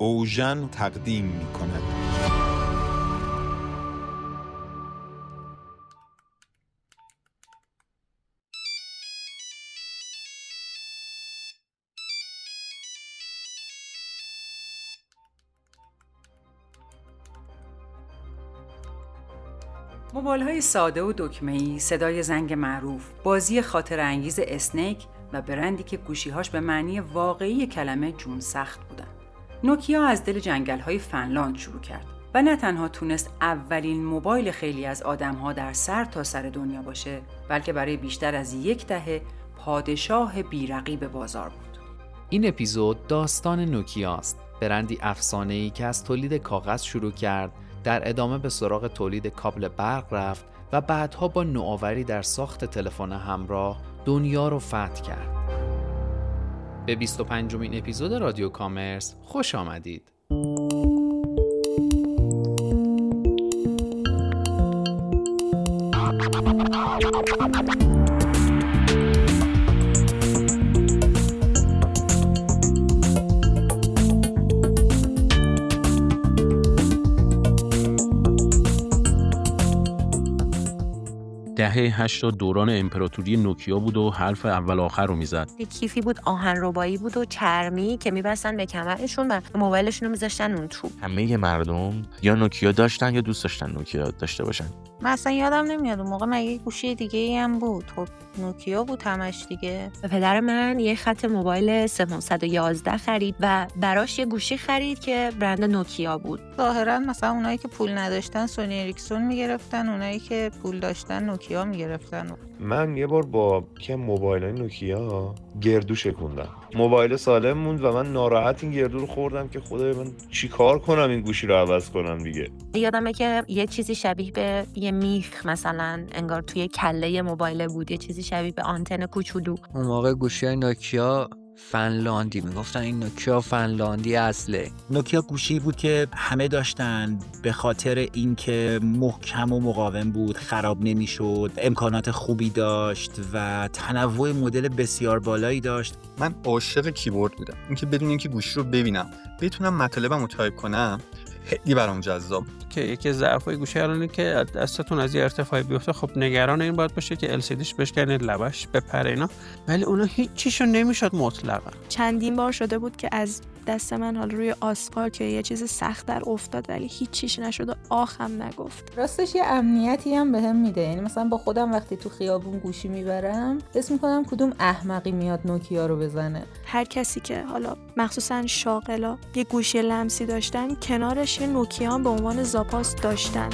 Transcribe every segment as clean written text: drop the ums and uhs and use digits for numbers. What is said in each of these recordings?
اوژن تقدیم می‌کند. موبایل‌های ساده و دکمه‌ای، صدای زنگ معروف، بازی خاطر انگیز اسنیک و برندی که گوشی‌هاش به معنی واقعی کلمه جون سخت بودن. نوکیا از دل جنگل‌های فنلاند شروع کرد و نه تنها تونست اولین موبایل خیلی از آدم‌ها در سر تا سر دنیا باشه، بلکه برای بیشتر از یک دهه پادشاه بی‌رقیب بازار بود. این اپیزود داستان نوکیاست، برندی افسانه‌ای که از تولید کاغذ شروع کرد، در ادامه به سراغ تولید کابل برق رفت و بعدها با نوآوری در ساخت تلفن همراه دنیا رو فتح کرد. به 25مین اپیزود رادیو کامرس خوش آمدید. دهه 80 دوران امپراتوری نوکیا بود و حرف اول آخر رو میزد. کیفی بود آهنربایی بود و چرمی که میبستن به کمرشون و موبایلشون رو میذاشتن اون تو. همه مردم یا نوکیا داشتن یا دوست داشتن نوکیا داشته باشن. من اصلا یادم نمیاد اون موقع مگه گوشی دیگه ای هم بود. خب نوکیا بود همش دیگه. پدر من یه خط موبایل 311 خرید و براش یه گوشی خرید که برند نوکیا بود. ظاهرا مثلا اونایی که پول نداشتن سونی اریکسون میگرفتن، اونایی که پول داشتن نوکیا میگرفتن. من یه بار با که موبایل نوکیا گردو شکوندم. موبایل سالم موند و من ناراحت این گردو رو خوردم که خدای من چی کار کنم این گوشی رو عوض کنم دیگه. یادمه که یه چیزی شبیه به یه میخ مثلا انگار توی کله موبایل بود، یه چیزی شبیه به آنتن کوچولو. اون موقع گوشی نوکیا فنلاندی میگفتن، این نوکیا فنلاندی اصله. نوکیا گوشی بود که همه داشتن به خاطر اینکه محکم و مقاوم بود، خراب نمیشد، امکانات خوبی داشت و تنوع مدل بسیار بالایی داشت. من عاشق کیبورد بودم. اینکه بدون اینکه گوشی رو ببینم بتونم مطالبمو تایپ کنم خیلی برام جذاب. که یکی ضعفای گوشی الانه که دستتون از یه ارتفاعی بیفته، خب نگران این باید باشه که LCDش بشکنه، لبش بپره اینا، ولی اونا هیچ چیشو نمیشد مطلقا. چندین بار شده بود که از دست من حالا روی آسفالت که یه چیز سخت در افتاد ولی هیچ چیش نشد و آخم نگفت. راستش یه امنیتی هم بهم میده. یعنی مثلا با خودم وقتی تو خیابون گوشی میبرم حس میکنم کدوم احمقی میاد نوکیا رو بزنه. هر کسی که حالا مخصوصا شاغلا یه گوشی لمسی داشتن کنارش یه نوکیا به عنوان زاپاس داشتن.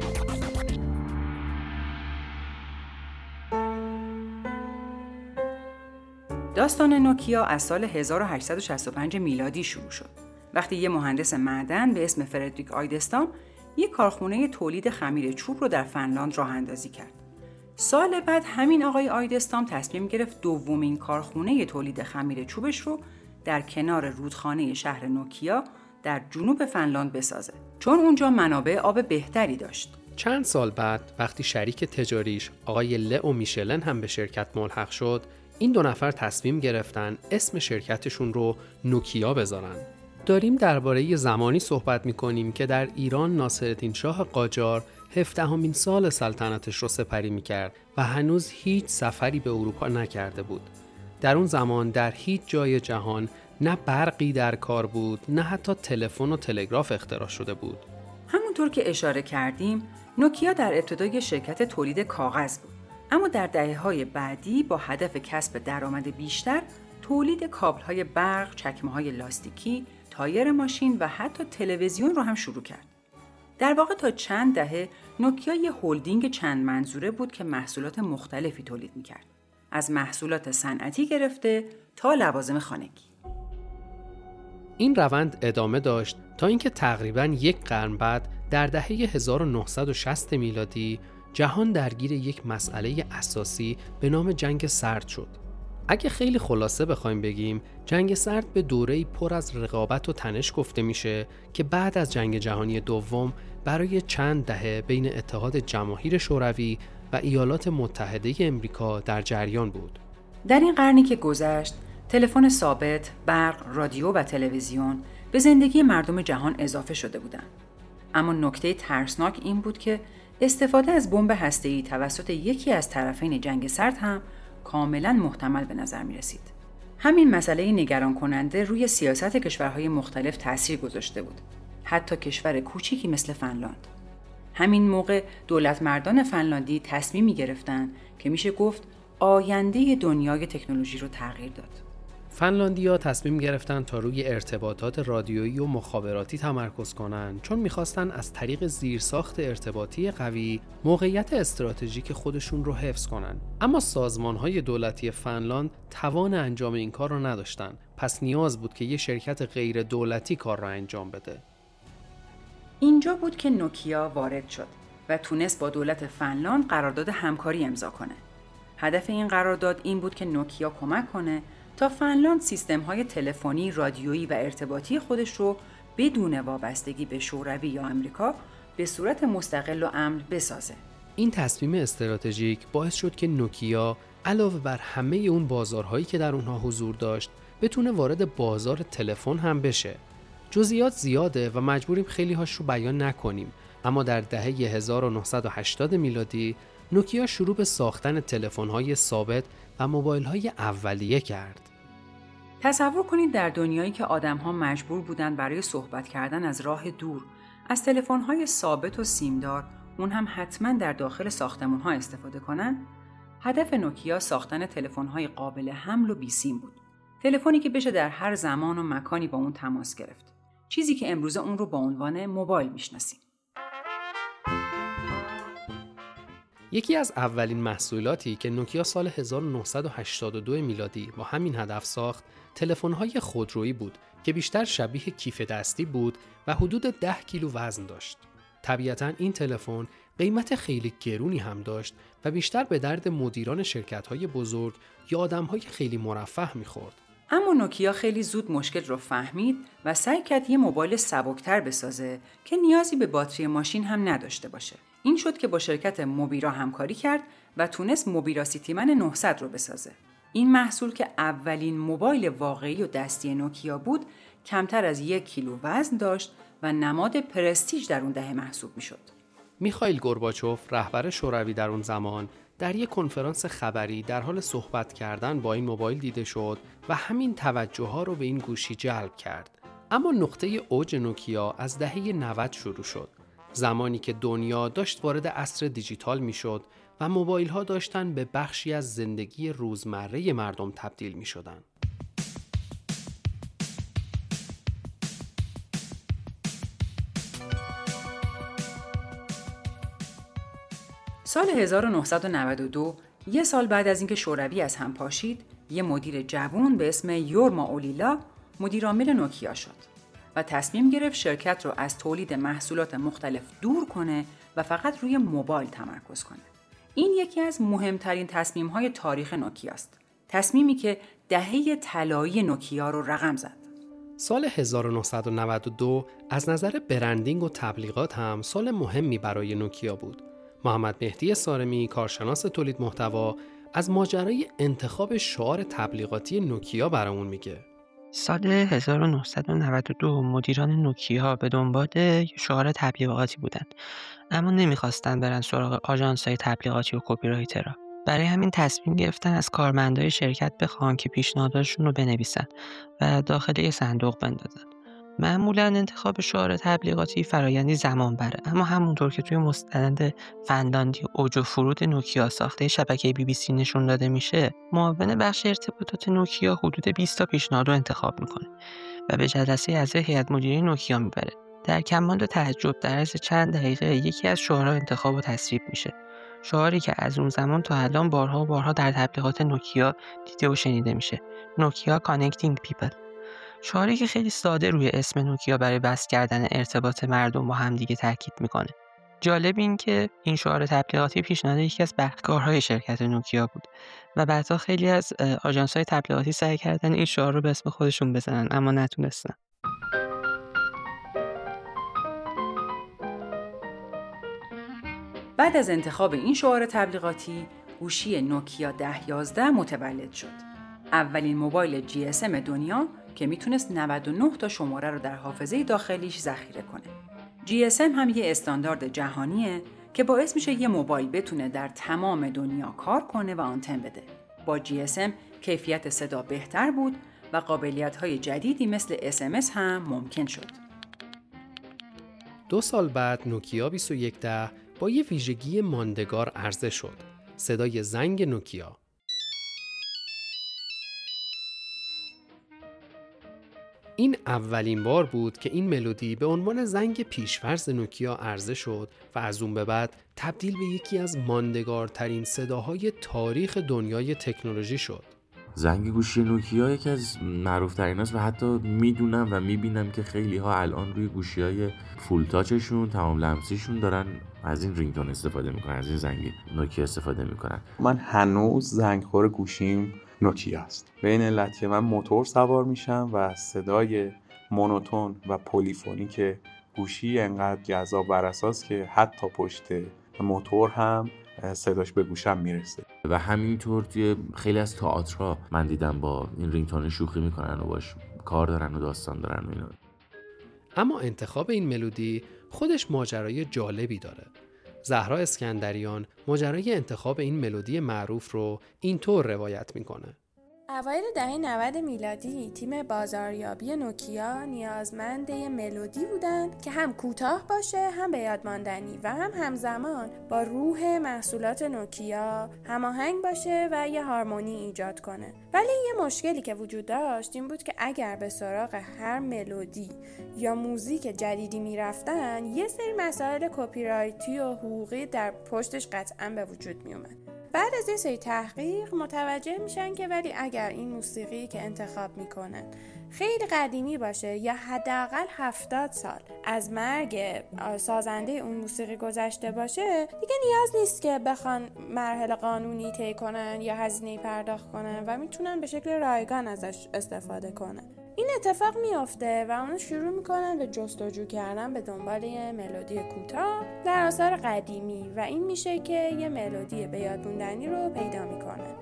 داستان نوکیا از سال 1865 میلادی شروع شد، وقتی یه مهندس معدن به اسم فردریک آیدستام یک کارخونه تولید خمیر چوب رو در فنلاند راه اندازی کرد. سال بعد همین آقای آیدستام تصمیم گرفت دومین کارخونه تولید خمیر چوبش رو در کنار رودخانه شهر نوکیا در جنوب فنلاند بسازه، چون اونجا منابع آب بهتری داشت. چند سال بعد وقتی شریک تجاریش آقای لئو میشلن هم به شرکت ملحق شد، این دو نفر تصمیم گرفتن اسم شرکتشون رو نوکیا بذارن. داریم درباره زمانی صحبت می‌کنیم که در ایران ناصرالدین شاه قاجار 17مین سال سلطنتش رو سپری می‌کرد و هنوز هیچ سفری به اروپا نکرده بود. در اون زمان در هیچ جای جهان نه برقی در کار بود، نه حتی تلفن و تلگراف اختراع شده بود. همونطور که اشاره کردیم، نوکیا در ابتدای شرکت تولید کاغذ بود، اما در دهه‌های بعدی با هدف کسب درآمد بیشتر، تولید کابل‌های برق، چکمه‌های لاستیکی، تایر ماشین و حتی تلویزیون رو هم شروع کرد. در واقع تا چند دهه نوکیا یه هلدینگ چند منظوره بود که محصولات مختلفی تولید می‌کرد، از محصولات صنعتی گرفته تا لوازم خانگی. این روند ادامه داشت تا اینکه تقریباً یک قرن بعد در دهه 1960 میلادی جهان درگیر یک مسئله اساسی به نام جنگ سرد شد. اگه خیلی خلاصه بخوایم بگیم، جنگ سرد به دوره‌ای پر از رقابت و تنش گفته میشه که بعد از جنگ جهانی دوم برای چند دهه بین اتحاد جماهیر شوروی و ایالات متحده امریکا در جریان بود. در این قرنی که گذشت، تلفن ثابت، برق، رادیو و تلویزیون به زندگی مردم جهان اضافه شده بودند. اما نکته ترسناک این بود که استفاده از بمب هسته‌ای توسط یکی از طرفین جنگ سرد هم کاملاً محتمل به نظر می رسید. همین مسئله نگران کننده روی سیاست کشورهای مختلف تأثیر گذاشته بود. حتی کشور کوچیکی مثل فنلاند. همین موقع دولت مردان فنلاندی تصمیمی گرفتن که میشه گفت آینده دنیای تکنولوژی رو تغییر داد. فنلاندی‌ها تصمیم گرفتن تا روی ارتباطات رادیویی و مخابراتی تمرکز کنن، چون می‌خواستن از طریق زیرساخت ارتباطی قوی موقعیت استراتژیک خودشون رو حفظ کنن. اما سازمان‌های دولتی فنلاند توان انجام این کار رو نداشتن، پس نیاز بود که یه شرکت غیر دولتی کار رو انجام بده. اینجا بود که نوکیا وارد شد و تونست با دولت فنلاند قرارداد همکاری امضا کنه. هدف این قرارداد این بود که نوکیا کمک کنه تا فنلاند سیستم‌های تلفنی، رادیویی و ارتباطی خودش رو بدون وابستگی به شوروی یا آمریکا به صورت مستقل و امن بسازه. این تصمیم استراتژیک باعث شد که نوکیا علاوه بر همه اون بازارهایی که در اونها حضور داشت، بتونه وارد بازار تلفن هم بشه. جزئیات زیاده و مجبوریم خیلی هاش رو بیان نکنیم، اما در دهه 1980 میلادی نوکیا شروع به ساختن تلفن‌های ثابت و موبایل‌های اولیه کرد. تصور کنید در دنیایی که آدم‌ها مجبور بودن برای صحبت کردن از راه دور از تلفن‌های ثابت و سیمدار، اون هم حتما در داخل ساختمان‌ها استفاده کنن، هدف نوکیا ساختن تلفن‌های قابل حمل و بی‌سیم بود. تلفنی که بشه در هر زمان و مکانی با اون تماس گرفت. چیزی که امروزه اون رو با عنوان موبایل میشناسیم. یکی از اولین محصولاتی که نوکیا سال 1982 میلادی با همین هدف ساخت، تلفن‌های خودرویی بود که بیشتر شبیه کیف دستی بود و حدود 10 کیلو وزن داشت. طبیعتاً این تلفن قیمت خیلی گرونی هم داشت و بیشتر به درد مدیران شرکت‌های بزرگ یا آدم‌های خیلی مرفه می‌خورد. اما نوکیا خیلی زود مشکل رو فهمید و سعی کرد یه موبایل سبکتر بسازه که نیازی به باتری ماشین هم نداشته باشه. این شد که با شرکت موبیرا همکاری کرد و تونست موبیرا سیتیمن 900 رو بسازه. این محصول که اولین موبایل واقعی و دستی نوکیا بود، کمتر از 1 کیلو وزن داشت و نماد پرستیژ در اون دهه محسوب میشد. میخائیل گورباچوف، رهبر شوروی در اون زمان، در یک کنفرانس خبری در حال صحبت کردن با این موبایل دیده شد و همین توجه ها رو به این گوشی جلب کرد. اما نقطه اوج نوکیا از دهه 90 شروع شد، زمانی که دنیا داشت وارد عصر دیجیتال میشد و موبایل ها داشتن به بخشی از زندگی روزمره مردم تبدیل می شدن. سال 1992، یه سال بعد از اینکه شوروی از هم پاشید، یه مدیر جوان به اسم یورما اولیلا مدیرعامل نوکیا شد و تصمیم گرفت شرکت رو از تولید محصولات مختلف دور کنه و فقط روی موبایل تمرکز کنه. این یکی از مهمترین تصمیم‌های تاریخ نوکیاست. تصمیمی که دهه طلایی نوکیا رو رقم زد. سال 1992 از نظر برندینگ و تبلیغات هم سال مهمی برای نوکیا بود. محمد مهدی سارمی، کارشناس تولید محتوا، از ماجرای انتخاب شعار تبلیغاتی نوکیا برامون میگه. سال 1992 مدیران نوکیا به دنبال شعار تبلیغاتی بودند، اما نمیخواستن برن سراغ آژانس‌های تبلیغاتی و کپی رایترها. برای همین تصمیم گرفتن از کارمندای شرکت بخوان که پیشنهاداشون رو بنویسن و داخل یه صندوق بندازن. معمولا انتخاب شعار تبلیغاتی فرایندی زمان بره، اما همونطور که توی مستند فنلاندی اوج و فرود نوکیا ساخته شبکه BBC نشون داده میشه، معاون بخش ارتباطات نوکیا حدود 20 تا پیشنهاد رو انتخاب میکنه و به جلسه اعضای هیئت مدیره نوکیا میبره. در کمال تعجب در عرض چند دقیقه یکی از شعارها انتخاب و تصویب میشه، شعاری که از اون زمان تا الان بارها و بارها در تبلیغات نوکیا دیده و شنیده میشه: نوکیا کانکتینگ پیپل. شعاری که خیلی ساده روی اسم نوکیا برای بس کردن ارتباط مردم با هم دیگه تاکید میکنه. جالب این که این شعار تبلیغاتی پیشنهاد یکی از بخشکارهای شرکت نوکیا بود و بعدها خیلی از آژانس‌های تبلیغاتی سعی کردن این شعار رو به اسم خودشون بزنن، اما نتونستن. بعد از انتخاب این شعار تبلیغاتی، گوشی نوکیا 1011 متولد شد. اولین موبایل GSM دنیا که میتونست 99 تا شماره رو در حافظه داخلیش ذخیره کنه. GSM هم یه استاندارد جهانیه که باعث میشه یه موبایل بتونه در تمام دنیا کار کنه و آنتن بده. با GSM کیفیت صدا بهتر بود و قابلیت‌های جدیدی مثل SMS هم ممکن شد. 2 سال بعد نوکیا 2110 با یه ویژگی ماندگار عرضه شد. صدای زنگ نوکیا. این اولین بار بود که این ملودی به عنوان زنگ پیش‌فرض نوکیا عرضه شد و از اون به بعد تبدیل به یکی از ماندگارترین صداهای تاریخ دنیای تکنولوژی شد. زنگ گوشی نوکیا یکی از معروف‌ترین است و حتی میدونم و میبینم که خیلی ها الان روی گوشی‌های فول تاچشون، تمام لمسیشون دارن از این رینگتون استفاده میکنن، از این زنگ نوکیا استفاده میکنن. من هنوز زنگخور گوشیم نوکیا است. به این علت که من موتور سوار میشم و صدای مونوتون و پلیفونیک گوشی انقدر جذاب بر اساس که حتی پشت موتور هم صداش به گوشم میرسه. و همینطور توی خیلی از تئاترها من دیدم با این رینگتون شوخی میکنن و باش کار دارن و داستان دارن و اینا. اما انتخاب این ملودی خودش ماجرای جالبی داره. زهرا اسکندریان ماجرای انتخاب این ملودی معروف رو اینطور روایت میکنه. اوایل دهه 90 میلادی تیم بازاریابی نوکیا نیازمند یه ملودی بودن که هم کوتاه باشه، هم به یاد ماندنی و هم همزمان با روح محصولات نوکیا هماهنگ باشه و یه هارمونی ایجاد کنه. ولی یه مشکلی که وجود داشت این بود که اگر به سراغ هر ملودی یا موزیک جدیدی میرفتن یه سری مسائل کپی رایتی و حقوقی در پشتش قطعاً به وجود می اومد. بعد از یه سری تحقیق متوجه میشن که ولی اگر این موسیقی که انتخاب میکنن خیلی قدیمی باشه یا حداقل 70 سال از مرگ سازنده اون موسیقی گذشته باشه، دیگه نیاز نیست که بخوان مراحل قانونی طی کنن یا هزینه پرداخت کنن و میتونن به شکل رایگان ازش استفاده کنن. این اتفاق میافته و اونا شروع میکنن به جستجو کردن به دنبال یه ملودی کوتاه در آثار قدیمی و این میشه که یه ملودی به یاد موندنی رو پیدا میکنن.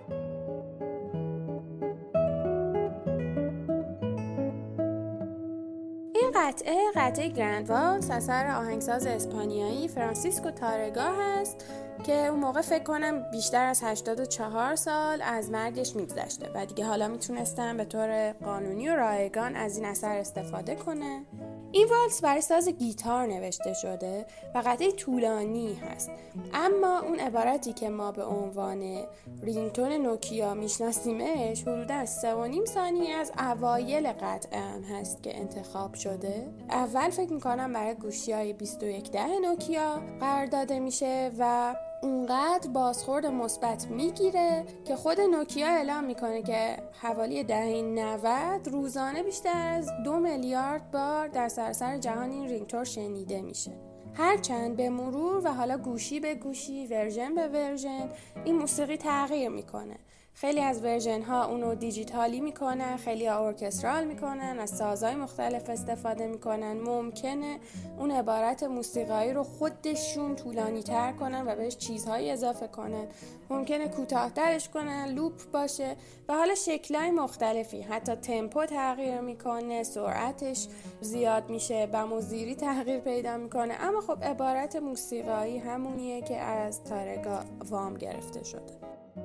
این قطعه گرند والس اثر آهنگساز اسپانیایی فرانسیسکو تارگا هست که اون موقع فکر کنم بیشتر از 84 سال از مرگش میگذشته و دیگه حالا میتونستن به طور قانونی و رایگان از این اثر استفاده کنه. این والس برای ساز گیتار نوشته شده و قطعه طولانی هست، اما اون عبارتی که ما به عنوان رینگتون نوکیا میشناسیمش حدوداً 3.5 ثانیه از اوایل قطعه هست که انتخاب شده. اول فکر میکنم برای گوشی‌های 2110 نوکیا قرار داده میشه و اونقدر بازخورد مثبت میگیره که خود نوکیا اعلام میکنه که حوالی دهه 90 روزانه بیشتر از 2 میلیارد بار در سراسر جهان این رینگتون شنیده میشه. هرچند به مرور و حالا گوشی به گوشی، ورژن به ورژن این موسیقی تغییر میکنه. خیلی از ورژن ها اونو دیجیتالی میکنن، خیلی ها ارکسترال میکنن، از سازهای مختلف استفاده میکنن. ممکنه اون عبارت موسیقایی رو خودشون طولانی تر کنن و بهش چیزهایی اضافه کنن، ممکنه کوتاه ترش کنن، لوپ باشه و حالا شکلهای مختلفی، حتی تمپو تغییر میکنه، سرعتش زیاد میشه، بم و زیری تغییر پیدا میکنه. اما خب عبارت موسیقایی همونیه که از تارگا وام گرفته شده.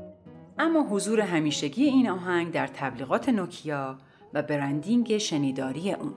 اما حضور همیشگی این آهنگ در تبلیغات نوکیا و برندینگ شنیداری اون.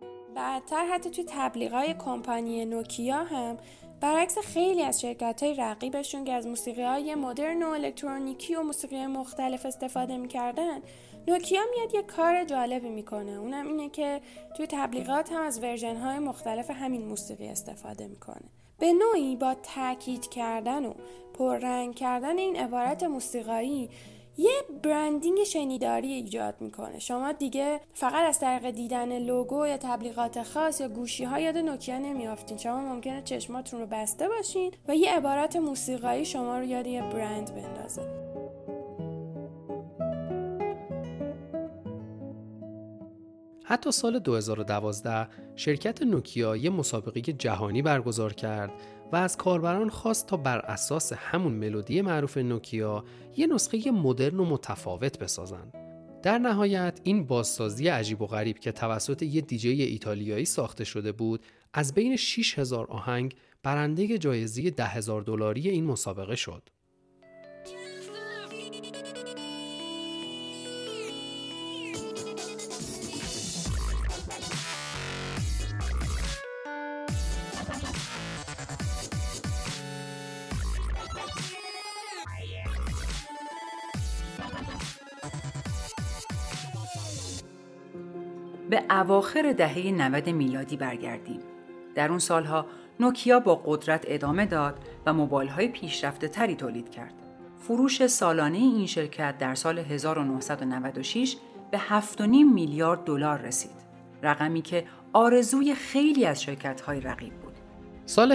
بعدتر حتی توی تبلیغات کمپانی نوکیا هم برعکس خیلی از شرکت‌های رقیبشون که از موسیقی‌های مدرن و الکترونیکی و موسیقی مختلف استفاده می‌کردن، نوکیا میاد یه کار جالبی میکنه. اونم اینه که توی تبلیغات هم از ورژن‌های مختلف همین موسیقی استفاده میکنه. به نوعی با تاکید کردن و پررنگ کردن این عبارت موسیقایی یه برندینگ شنیداری ایجاد میکنه. شما دیگه فقط از طریق دیدن لوگو یا تبلیغات خاص یا گوشی‌ها یاد نوکیا نمیافتین. شما ممکنه چشماتون رو بسته باشین و یه عبارت موسیقایی شما رو یاد یه برند بندازه. حتی سال 2012 شرکت نوکیا یه مسابقه جهانی برگزار کرد و از کاربران خواست تا بر اساس همون ملودی معروف نوکیا یه نسخه مدرن و متفاوت بسازن. در نهایت این بازسازی عجیب و غریب که توسط یه دیجی ایتالیایی ساخته شده بود، از بین 6000 آهنگ برنده جایزه $10,000 این مسابقه شد. به اواخر دهه 90 میلادی برگردیم. در اون سالها نوکیا با قدرت ادامه داد و موبایل‌های پیشرفته تری تولید کرد. فروش سالانه این شرکت در سال 1996 به $7.5 میلیارد رسید. رقمی که آرزوی خیلی از شرکت‌های رقیب بود. سال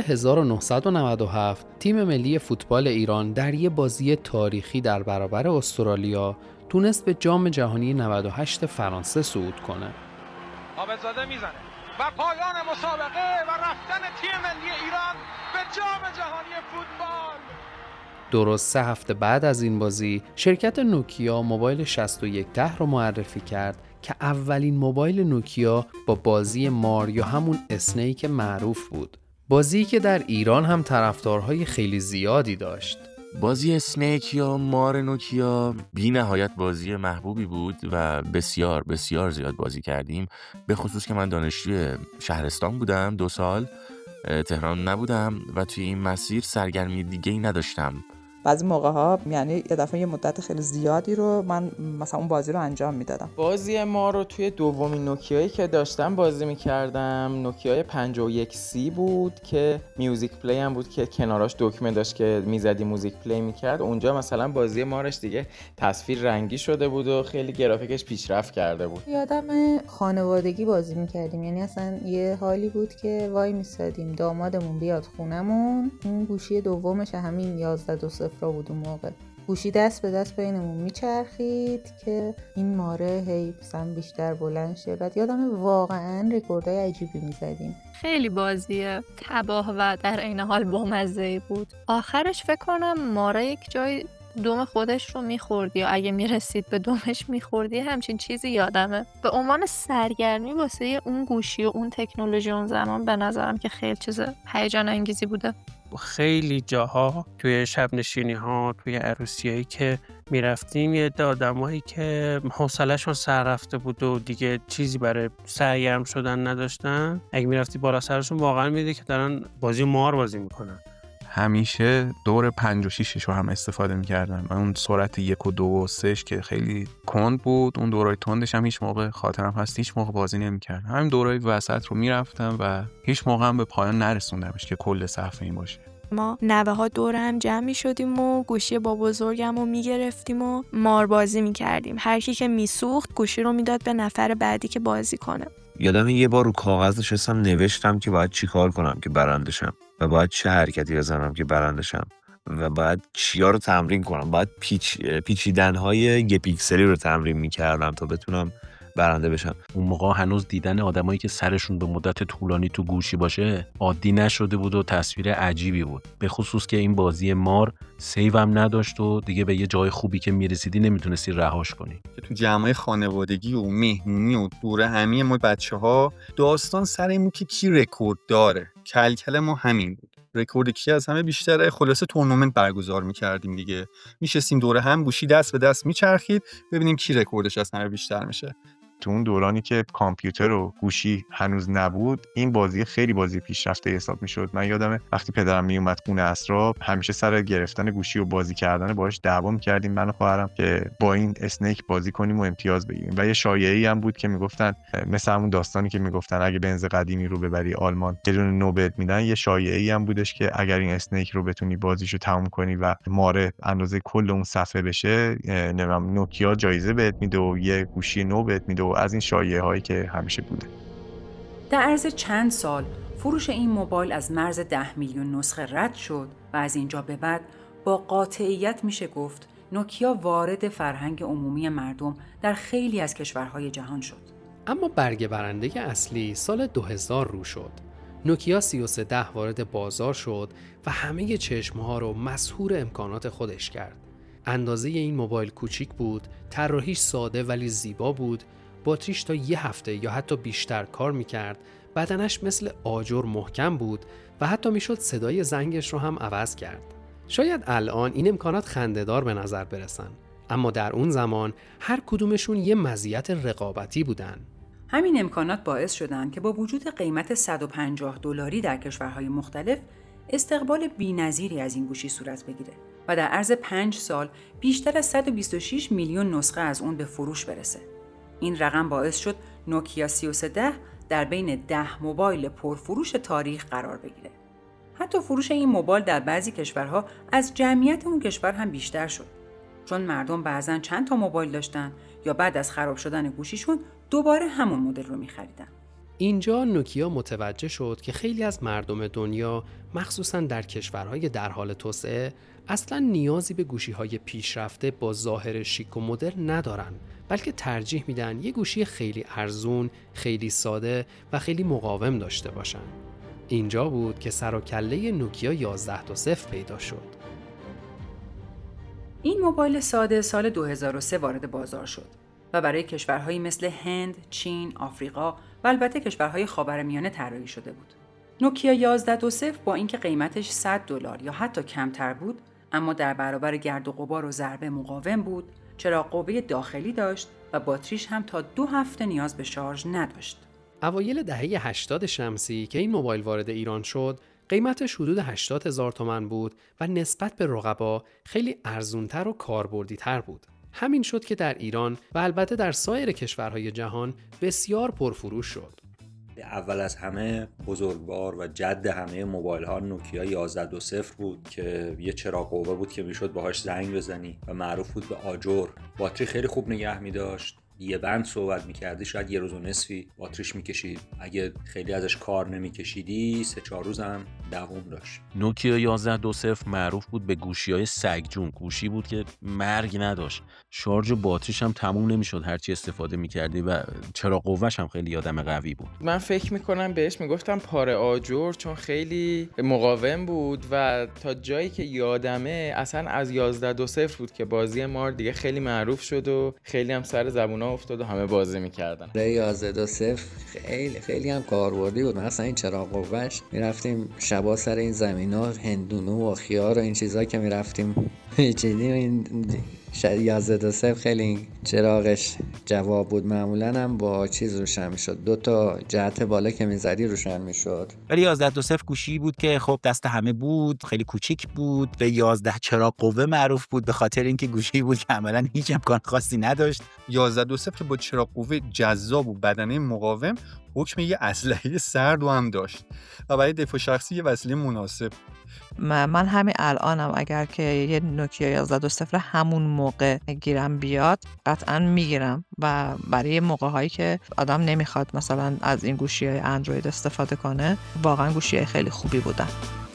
1997 تیم ملی فوتبال ایران در یک بازی تاریخی در برابر استرالیا تونست به جام جهانی 98 فرانسه صعود کنه. عابدزاده میزنه و پایان مسابقه و رفتن تیم ملی ایران به جام جهانی فوتبال. درست 3 هفته بعد از این بازی شرکت نوکیا موبایل 6110 رو معرفی کرد که اولین موبایل نوکیا با بازی مار یا همون اسنیک معروف بود. بازی که در ایران هم طرفدارهای خیلی زیادی داشت. بازی اسنیک یا مار نوکیا بی نهایت بازی محبوبی بود و بسیار بسیار زیاد بازی کردیم، به خصوص که من دانشجوی شهرستان بودم 2 سال، تهران نبودم و توی این مسیر سرگرمی دیگه‌ای نداشتم. بعضی موقع‌ها یعنی یه دفعه یه مدت خیلی زیادی رو من مثلا اون بازی رو انجام میدادم. بازی ما رو توی دومین نوکیایی که داشتم بازی میکردم، نوکیای 51C بود که میوزیک پلی هم بود که کناراش دکمه داشت که میزدی موزیک پلی میکرد. اونجا مثلا بازی مارش دیگه تصویر رنگی شده بود و خیلی گرافیکش پیشرفت کرده بود. یادم خانوادگی بازی میکردیم، یعنی اصلا یه حالی بود که وای میسادیم دامادمون بیاد خونمون، اون گوشی دومش همین 1120 بود اون موقع، گوشی دست به دست بینمون میچرخید که این ماره هی مثلا بیشتر بلند شه. بعد یادم واقعا رکوردای عجیبی میزدیم. خیلی بازی تباه و در عین حال بامزه‌ای بود. آخرش فکر کنم ماره یک جای دوم خودش رو میخوردی یا اگه میرسید به دومش میخوردی، همچین چیزی یادمه. به عنوان سرگرمی واسه اون گوشی و اون تکنولوژی اون زمان به نظرم که خیلی چیز هیجان انگیزی بوده. خیلی جاها توی شب نشینی ها، توی عروسیایی که میرفتیم، یه آدمایی که حوصله‌شون سر رفته بود و دیگه چیزی برای سرگرم شدن نداشتن، اگه میرفتی بالا سرشون واقعا میده که دارن بازی مار بازی میکنن. همیشه دور 5 و 6 رو هم استفاده می‌کردم. اون سرعت 1 و 2 و 3 که خیلی کند بود، اون دورای تندش هم هیچ موقع خاطرم هست هیچ موقع بازی نمی‌کردم. همین دورای وسط رو میرفتم و هیچ موقع هم به پایان نرسوندمش که کل صفحه این باشه. ما نوه ها دور هم جمع می شدیم و گوشی با بزرگم رو می گرفتیم و مار بازی می کردیم. هر کی که می سوخت گوشی رو می داد به نفر بعدی که بازی کنه. یادم یه بار رو کاغذ نشستم نوشتم که باید چی کار کنم که برندشم و باید چه حرکتی بزنم که برندشم و باید چیا رو تمرین کنم. باید پیچیدن‌های 1 پیکسلی رو تمرین می‌کردم تا بتونم برنده بشم. اون موقع هنوز دیدن آدمایی که سرشون به مدت طولانی تو گوشی باشه عادی نشده بود و تصویر عجیبی بود، به خصوص که این بازی مار سیو هم نداشت و دیگه به یه جای خوبی که میرسیدی نمیتونستی رهاش کنی. تو جمعه خانوادگی و مهمونی و دوره همی ما بچه‌ها داستان سر این بود که کی رکورد داره. کلکل ما همین بود. رکورد کی از همه بیشتره. خلاصه تورنمنت برگزار می‌کردیم دیگه. میشستیم دوره هم، گوشی دست به دست میچرخید ببینیم کی رکوردش از همه بیشتر میشه. تو اون دورانی که کامپیوتر و گوشی هنوز نبود، این بازی خیلی بازی پیشرفته حساب میشد. من یادمه وقتی پدرم میومد خونه عصرا، همیشه سر گرفتن گوشی و بازی کردن باهاش دعوا می‌کردیم من و خواهرم که با این اسنیک بازی کنیم و امتیاز بگیریم. و یه شایعه‌ای هم بود که میگفتن مثل همون داستانی که میگفتن اگه بنز قدیمی رو ببری آلمان یه دونه نوبت میدن، یه شایعه‌ای هم بودش که اگر این اسنیک رو بتونی بازیشو تموم کنی و ماره اندازه کل اون صفحه بشه، نوکیا جایزه بهت میده و یه گوشی نو بهت میده و از این شایعه هایی که همیشه بوده. در عرض چند سال فروش این موبایل از مرز 10 میلیون نسخه رد شد و از اینجا به بعد با قاطعیت میشه گفت نوکیا وارد فرهنگ عمومی مردم در خیلی از کشورهای جهان شد. اما برگ برنده اصلی سال 2000 رو شد. نوکیا 3310 وارد بازار شد و همه چشمها رو مسحور امکانات خودش کرد. اندازه این موبایل کوچیک بود، طراحیش ساده ولی زیبا بود، باتریش تا 1 هفته یا حتی بیشتر کار میکرد، بدنش مثل آجر محکم بود و حتی میشد صدای زنگش رو هم عوض کرد. شاید الان این امکانات خنده‌دار به نظر برسن، اما در اون زمان هر کدومشون یه مزیت رقابتی بودن. همین امکانات باعث شدن که با وجود قیمت $150 در کشورهای مختلف استقبال بی‌نظیری از این گوشی صورت بگیره و در عرض 5 سال بیشتر از 126 میلیون نسخه از اون به فروش برسه. این رقم باعث شد نوکیا 3310 در بین 10 موبایل پرفروش تاریخ قرار بگیره. حتی فروش این موبایل در بعضی کشورها از جمعیت اون کشور هم بیشتر شد، چون مردم بعضن چند تا موبایل داشتن یا بعد از خراب شدن گوشیشون دوباره همون مدل رو می‌خریدن. اینجا نوکیا متوجه شد که خیلی از مردم دنیا، مخصوصاً در کشورهای در حال توسعه، اصلاً نیازی به گوشی‌های پیشرفته با ظاهر شیک و مدرن ندارن، بلکه ترجیح میدن یه گوشی خیلی ارزون، خیلی ساده و خیلی مقاوم داشته باشن. اینجا بود که سر و کله نوکیا 1120 پیدا شد. این موبایل ساده سال 2003 وارد بازار شد و برای کشورهایی مثل هند، چین، آفریقا و البته کشورهای خاورمیانه طراحی شده بود. نوکیا 1120 با اینکه قیمتش $100 یا حتی کمتر بود، اما در برابر گرد و غبار و ضربه مقاوم بود، چراغ قوه داخلی داشت و باتریش هم تا 2 هفته نیاز به شارژ نداشت. اوایل دهه 80 شمسی که این موبایل وارد ایران شد، قیمتش حدود 80,000 تومان بود و نسبت به رقبا خیلی ارزونتر و کاربردی‌تر بود. همین شد که در ایران و البته در سایر کشورهای جهان بسیار پرفروش شد. اول از همه بزرگوار و جد همه موبایل ها نوکیا 1120 بود که یه چراغ قوه بود که میشد باهاش زنگ بزنی و معروف بود به آجر. باتری خیلی خوب نگه می‌داشت. یه بند صحبت می‌کردی شاید 1 روز و نصفی باتریش می‌کشید. اگه خیلی ازش کار نمی‌کشیدی 3-4 روز هم دوام داشت. نوکیا 1120 معروف بود به گوشی‌های سگجون. گوشی بود که مرگ نداشت. شارژ باتریش هم تموم نمی‌شد هرچی استفاده می‌کردی و چراغ قوه‌ش هم خیلی آدم قوی بود. من فکر می‌کنم بهش میگفتم پاره آجر، چون خیلی مقاوم بود و تا جایی که یادمه اصلا از 1120 بود که بازی مار دیگه خیلی معروف شد و خیلی هم سر زبون افتاد و همه بازی میکردن. 1120 خیلی هم کاربردی بود. مثلا این چراغ قوه‌اش میرفتیم شبا سر این زمینا هندونه و خیار و این چیزا که میرفتیم پیچیدیم. این 1120 خیلی چراغش جواب بود. معمولا هم با چیز روشن میشد، 2 تا جهت بالا که میزدی روشن میشد. ولی 1120 گوشی بود که خب دست همه بود، خیلی کوچیک بود، به 11 چراغ قوه معروف بود به خاطر اینکه گوشی بود که عملاً هیچ امکان خاصی نداشت. 1120 که با چراغ قوه جذاب و بدنه مقاوم حکم یه اسلحه سرد هم داشت و برای دفاع شخصی یه وسیله مناسب. من همین الانم اگر که یه نوکیا 1120 همون موقع گیرم بیاد قطعا میگیرم و برای موقع هایی که آدم نمیخواد مثلا از این گوشی های اندروید استفاده کنه واقعا گوشی خیلی خوبی بودن.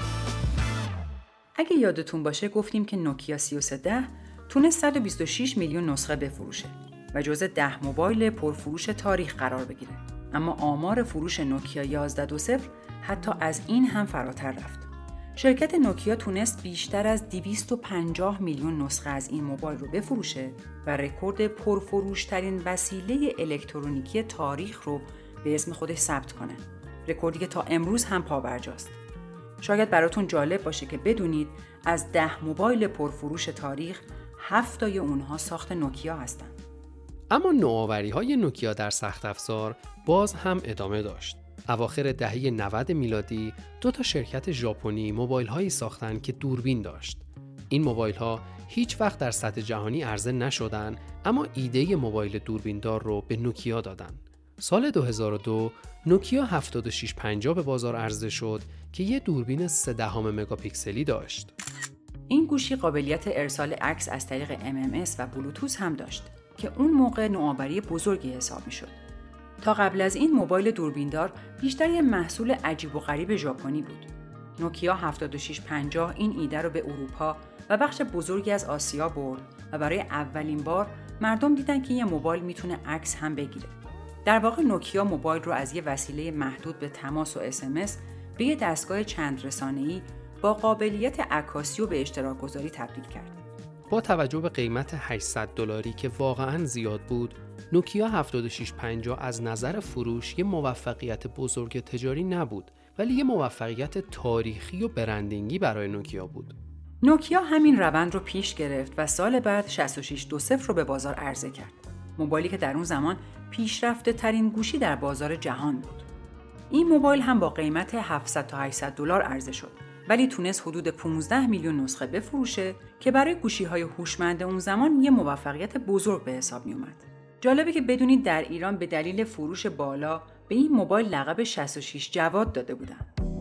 اگه یادتون باشه گفتیم که نوکیا 3310 تونست 126 میلیون نسخه بفروشه و جزو 10 موبایل پرفروش تاریخ قرار بگیره. اما آمار فروش نوکیا 1120 حتی از این هم فراتر رفت. شرکت نوکیا تونست بیشتر از 250 میلیون نسخه از این موبایل رو بفروشه و رکورد پرفروش‌ترین وسیله الکترونیکی تاریخ رو به اسم خودش ثبت کنه. رکوردی که تا امروز هم پابرجاست. شاید براتون جالب باشه که بدونید از 10 موبایل پرفروش تاریخ 7 تای اونها ساخت نوکیا هستن. اما نوآوری‌های نوکیا در سخت افزار باز هم ادامه داشت. اواخر دهه 90 میلادی 2 تا شرکت ژاپنی موبایل‌هایی ساختن که دوربین داشت. این موبایل‌ها هیچ وقت در سطح جهانی عرضه نشدن، اما ایده موبایل دوربیندار رو به نوکیا دادن. سال 2002 نوکیا 7650 به بازار عرضه شد که یه دوربین 0.3 مگاپیکسلی داشت. این گوشی قابلیت ارسال عکس از طریق MMS و بلوتوث هم داشت که اون موقع نوآوری بزرگی حساب می‌شد. تا قبل از این موبایل دوربیندار بیشتر یه محصول عجیب و غریب ژاپنی بود. نوکیا 7650 این ایده رو به اروپا و بخش بزرگی از آسیا برد و برای اولین بار مردم دیدن که یه موبایل میتونه عکس هم بگیره. در واقع نوکیا موبایل رو از یه وسیله محدود به تماس و SMS به یه دستگاه چند رسانه‌ای با قابلیت عکاسی و به اشتراک گذاری تبدیل کرد. با توجه به قیمت $800 که واقعاً زیاد بود، نوکیا 7650 از نظر فروش یه موفقیت بزرگ تجاری نبود، ولی یه موفقیت تاریخی و برندینگی برای نوکیا بود. نوکیا همین روند رو پیش گرفت و سال بعد 6620 رو به بازار عرضه کرد. موبایلی که در اون زمان پیشرفته ترین گوشی در بازار جهان بود. این موبایل هم با قیمت $700 تا $800 عرضه شد، ولی تونست حدود 15 میلیون نسخه بفروشه که برای گوشی‌های هوشمند اون زمان یه موفقیت بزرگ به حساب می اومد. جالبه که بدونید در ایران به دلیل فروش بالا به این موبایل لقب 66 جواد داده بودن.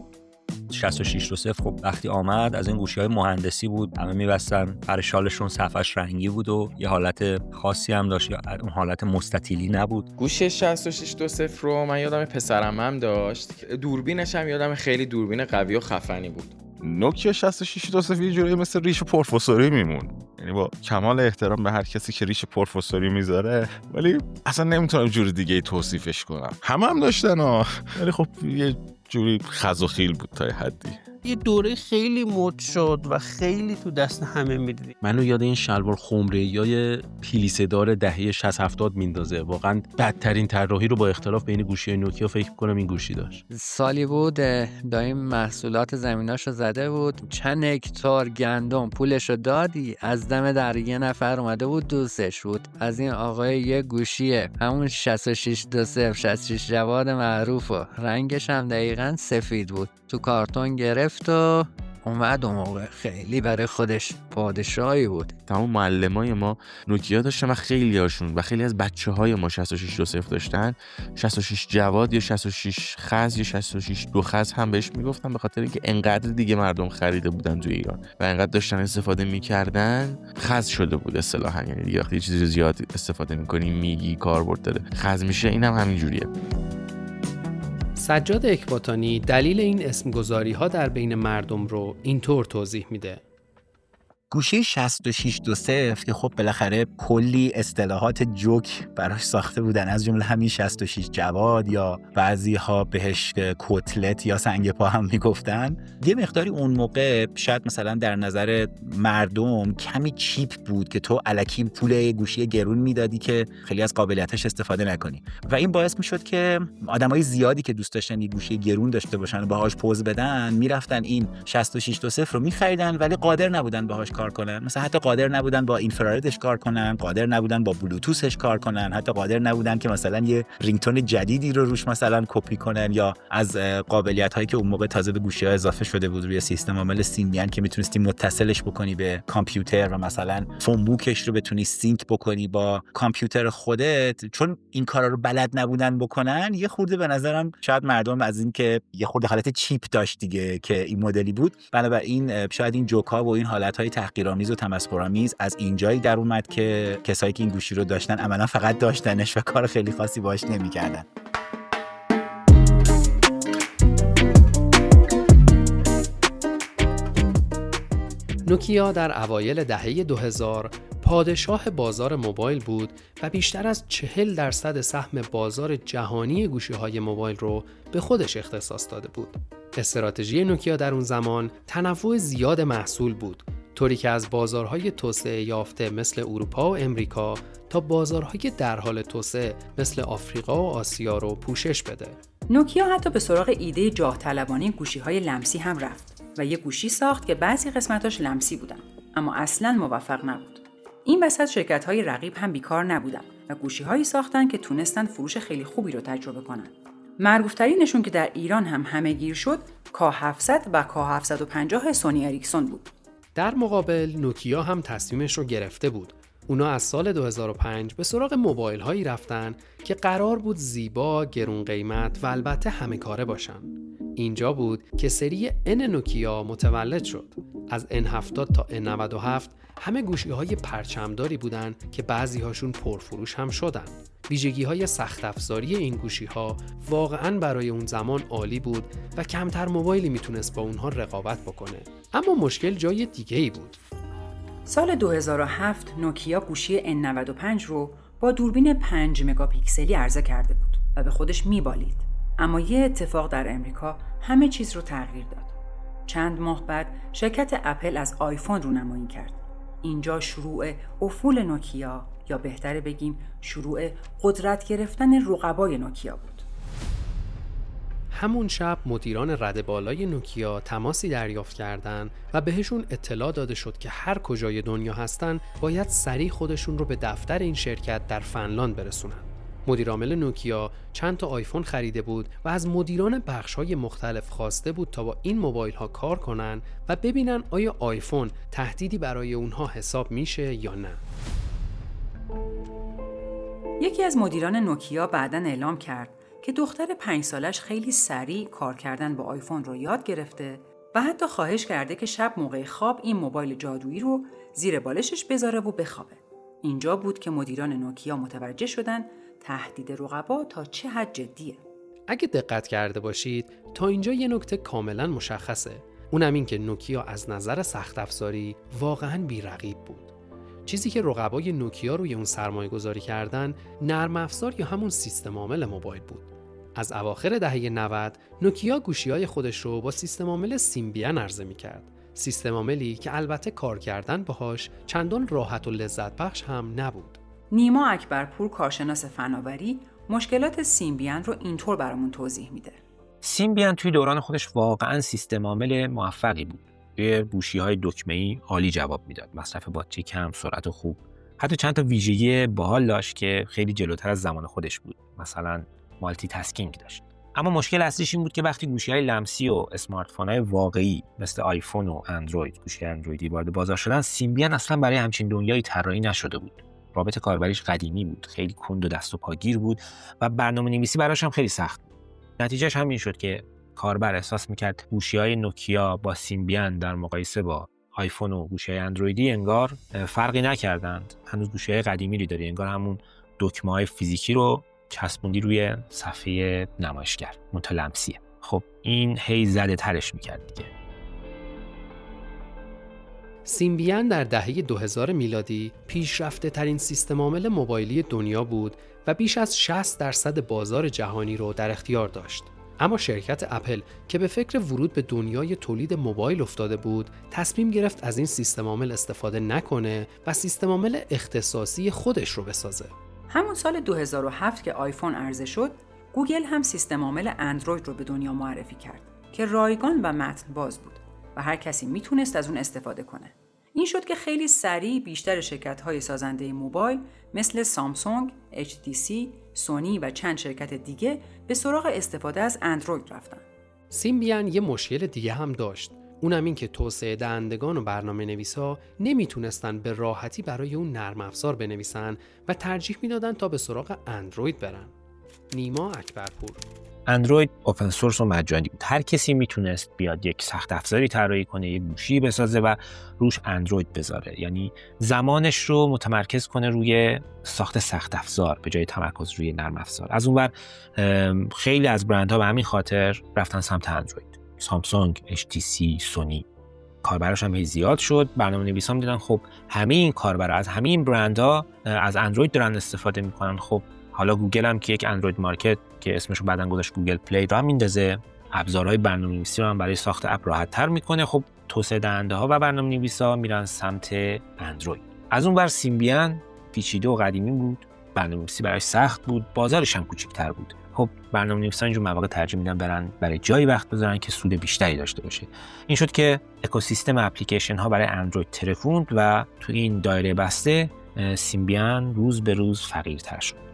6620 خب وقتی آمد از این گوشی‌های مهندسی بود، همه می‌بستن پر شالشون صفحه‌اش رنگی بود و یه حالت خاصی هم داشت، یا اون حالت مستطیلی نبود. گوشی 6620 رو من یادم پسرم هم داشت، دوربینش هم یادم خیلی دوربین قوی و خفنی بود. نوکیا 6620 یه جوری مثل ریش پرفسوری میمون، یعنی با کمال احترام به هر کسی که ریش پرفسوری میذاره، ولی اصلا نمیتونم جور دیگه توصیفش کنم. هم داشتن ولی خب یه جوری خز و خیل بود تا حدی. یه دوره خیلی مد شد و خیلی تو دست همه میدیدی. منو یاد این شلوار خمره‌ای پیلیسه‌دار دهه 60 70 میندازه. واقعا بدترین طراحی رو با اختلاف بین گوشی نوکیا فکر می‌کنم این گوشی داشت. سالی بود دایم محصولات زمیناشو زده بود، چند هکتار گندم پولشو دادی، از دم در یه نفر اومده بود دوستش بود. از این آقای یه گوشیه همون 6620 66 جواد معروفه، رنگش هم دقیقاً سفید بود، تو کارتون گرفت و اومد. اون موقع خیلی برای خودش پادشاهی بود. تمام معلمای ما نوکیا داشتن و خیلی هاشون و خیلی از بچه‌های ما 6620 داشتن. 66 جواد یا 66 خز یا 66 دو خز هم بهش میگفتن، به خاطر اینکه انقدر دیگه مردم خریده بودن تو ایران و انقدر داشتن استفاده میکردن خز شده بود اصطلاحاً. یعنی دیگه وقتی چیزی زیاد استفاده میکنی میگی کاربرد داره خز میشه. اینم همین جوریه. سجاد اکباتانی دلیل این اسمگذاری‌ها در بین مردم رو اینطور توضیح میده. گوشی 6620 که خب بالاخره کلی اصطلاحات جوک براش ساخته بودن، از جمله همین 66 جواد یا بعضی‌ها بهش کتلت یا سنگ پا هم میگفتن. یه مقداری اون موقع شاید مثلا در نظر مردم کمی چیپ بود که تو الکی پول گوشی گرون میدادی که خیلی از قابلیتش استفاده نکنی و این باعث میشد که آدمای زیادی که دوست داشتن یه گوشی گرون داشته باشن و باهاش پوز بدن میرفتن این 6620 رو می‌خریدن ولی قادر نبودن باهاش کار کنن. مثلا حتی قادر نبودن با اینفراردش کار کنن، قادر نبودن با بلوتوثش کار کنن، حتی قادر نبودن که مثلا یه رینگتون جدیدی رو روش مثلا کپی کنن یا از قابلیت‌هایی که اون موقع تازه به گوشی‌ها اضافه شده بود روی سیستم عامل سیمین که میتونستی متصلش بکنی به کامپیوتر و مثلا فون بوکش رو بتونی سینک بکنی با کامپیوتر خودت. چون این کارا رو بلد نبودن بکنن، یه خورده به نظرم شاید مردم از این که یه خورده حالت چیپ داشت دیگه که این مدلی بود، بنابراین شاید این جوکا و این حالت‌های تحقیرآمیز و تمسخرآمیز از اینجایی در اومد که کسایی که این گوشی رو داشتن عملاً فقط داشتنش و کار خیلی خاصی باهاش نمی‌کردن. نوکیا در اوایل دهه 2000 پادشاه بازار موبایل بود و بیشتر از 40% سهم بازار جهانی گوشی‌های موبایل رو به خودش اختصاص داده بود. استراتژی نوکیا در اون زمان تنوع زیاد محصول بود، طوری که از بازارهای توسعه یافته مثل اروپا و امریکا تا بازارهای در حال توسعه مثل آفریقا و آسیا رو پوشش بده. نوکیا حتی به سراغ ایده جاه طلبانه گوشی‌های لمسی هم رفت و یه گوشی ساخت که بعضی قسمتاش لمسی بودن اما اصلاً موفق نبود. این وسط شرکت‌های رقیب هم بیکار نبودن و گوشی‌هایی ساختن که تونستن فروش خیلی خوبی رو تجربه کنن. معروف‌ترینشون که در ایران هم همه‌گیر شد K700 و K750 سونی اریکسون بود. در مقابل نوکیا هم تصمیمش رو گرفته بود. اونا از سال 2005 به سراغ موبایل هایی رفتن که قرار بود زیبا، گرون قیمت و البته همه کاره باشن. اینجا بود که سری N نوکیا متولد شد. از N70 تا N97 همه گوشی های پرچمداری بودن که بعضی هاشون پرفروش هم شدن. ویژگی های سخت افزاری این گوشی ها واقعاً برای اون زمان عالی بود و کمتر موبایلی میتونست با اونها رقابت بکنه. اما مشکل جای دیگه ای بود. سال 2007 نوکیا گوشی N95 رو با دوربین 5 مگاپیکسلی عرضه کرده بود و به خودش میبالید. اما یه اتفاق در امریکا همه چیز رو تغییر داد. چند ماه بعد شرکت اپل از آیفون رونمایی کرد. اینجا شروع افول نوکیا، یا بهتره بگیم شروع قدرت گرفتن رقبای نوکیا بود. همون شب مدیران رده بالای نوکیا تماسی دریافت کردند و بهشون اطلاع داده شد که هر کجای دنیا هستن باید سریع خودشون رو به دفتر این شرکت در فنلاند برسونن. مدیرعامل نوکیا چند تا آیفون خریده بود و از مدیران بخش‌های مختلف خواسته بود تا با این موبایل‌ها کار کنن و ببینن آیا آیفون تهدیدی برای اونها حساب میشه یا نه. یکی از مدیران نوکیا بعداً اعلام کرد که دختر 5 سالش خیلی سریع کار کردن با آیفون رو یاد گرفته و حتی خواهش کرده که شب موقع خواب این موبایل جادویی رو زیر بالشش بذاره و بخوابه. اینجا بود که مدیران نوکیا متوجه شدن تهدید رقبا تا چه حد جدیه. اگه دقت کرده باشید تا اینجا یه نکته کاملا مشخصه، اونم این که نوکیا از نظر سخت افزاری واقعا بی‌رقیب بود. چیزی که رقبای نوکیا روی اون سرمایه گذاری کردن نرم افزار یا همون سیستم عامل موبایل بود. از اواخر دهه 90 نوکیا گوشی‌های خودش رو با سیستم عامل سیمبیان عرضه می‌کرد. سیستم عاملی که البته کار کردن باهاش چندان راحت و لذت بخش هم نبود. نیما اکبرپور کارشناس فناوری مشکلات سیمبیان رو اینطور برامون توضیح میده. سیمبیان توی دوران خودش واقعاً سیستم عامل موفقی بود. توی گوشی‌های دکمه‌ای عالی جواب میداد. مصرف باتری کم، سرعت خوب. حتی چند تا ویژگی باحال داشت که خیلی جلوتر از زمان خودش بود. مثلا مالتی تاسکینگ داشت. اما مشکل اصلیش این بود که وقتی گوشی‌های لمسی و اسمارت فون‌های واقعی مثل آیفون و اندروید، گوشی اندرویدی وارد بازار شدن، سیمبیان اصلا برای همچین دنیایی طراحی نشده بود. رابط کاربریش قدیمی بود، خیلی کند و دست و پاگیر بود و برنامه‌نویسی براش هم خیلی سخت بود. نتیجهش همین شد که کاربر احساس می‌کرد گوشی‌های نوکیا با سیمبیان در مقایسه با آیفون و گوشی‌های اندرویدی انگار فرقی نکردند. هنوز گوشی‌های قدیمی رو داری، انگار همون دکمه‌های فیزیکی رو چسبوندی روی صفحه نمایشگر، منتها لمسیه. خب این هی زده ترش می‌کرد دیگه. سیمبیان در دهه 2000 میلادی پیشرفته ترین سیستم عامل موبایلی دنیا بود و بیش از 60% بازار جهانی رو در اختیار داشت. اما شرکت اپل که به فکر ورود به دنیای تولید موبایل افتاده بود، تصمیم گرفت از این سیستم عامل استفاده نکنه و سیستم عامل اختصاصی خودش رو بسازه. همون سال 2007 که آیفون عرضه شد، گوگل هم سیستم عامل اندروید رو به دنیا معرفی کرد که رایگان و متن باز بود و هر کسی میتونست از اون استفاده کنه. این شد که خیلی سریع بیشتر شرکت‌های سازنده موبایل مثل سامسونگ، HTC، سونی و چند شرکت دیگه به سراغ استفاده از اندروید رفتن. سیمبیان یه مشکل دیگه هم داشت. اونم این که توسعه دهندگان و برنامه‌نویسا نمیتونستن به راحتی برای اون نرم افزار بنویسن و ترجیح میدادن تا به سراغ اندروید برن. نیما اکبرپور: اندروید اوپن سورس و مجانی بود. هر کسی میتونست بیاد یک سخت افزاری طراحی کنه، یک گوشی بسازه و روش اندروید بذاره. یعنی زمانش رو متمرکز کنه روی ساخت سخت افزار به جای تمرکز روی نرم افزار. از اونور خیلی از برندها به همین خاطر رفتن سمت اندروید. سامسونگ، HTC، سونی. کاربراش هم زیاد شد. برنامه‌نویسان دیدن خب همه این کاربرا از همه این برندها از اندروید دارن استفاده میکنن. خب حالا گوگل هم که یک اندروید مارکت که اسمشو بعدن گذاشت گوگل پلی را میندازه، ابزارهای برنامه‌نویسی رو هم برای ساخت اپ راحت‌تر میکنه. خب توسعه دهنده‌ها و برنامه‌نویسا میرن سمت اندروید. از اون ور سیمبیان پیچیده و قدیمی بود، برنامه‌نویسی براش سخت بود، بازارش هم کوچیک‌تر بود. خب برنامه‌نویسا اینجور مواقع ترجیح میدن برن برای جایی وقت بذارن که سود بیشتری داشته باشه. این شد که اکوسیستم اپلیکیشن ها برای اندروید ترکوند و تو این دایره بسته سیمبیان روز به روز فقیرتر شد.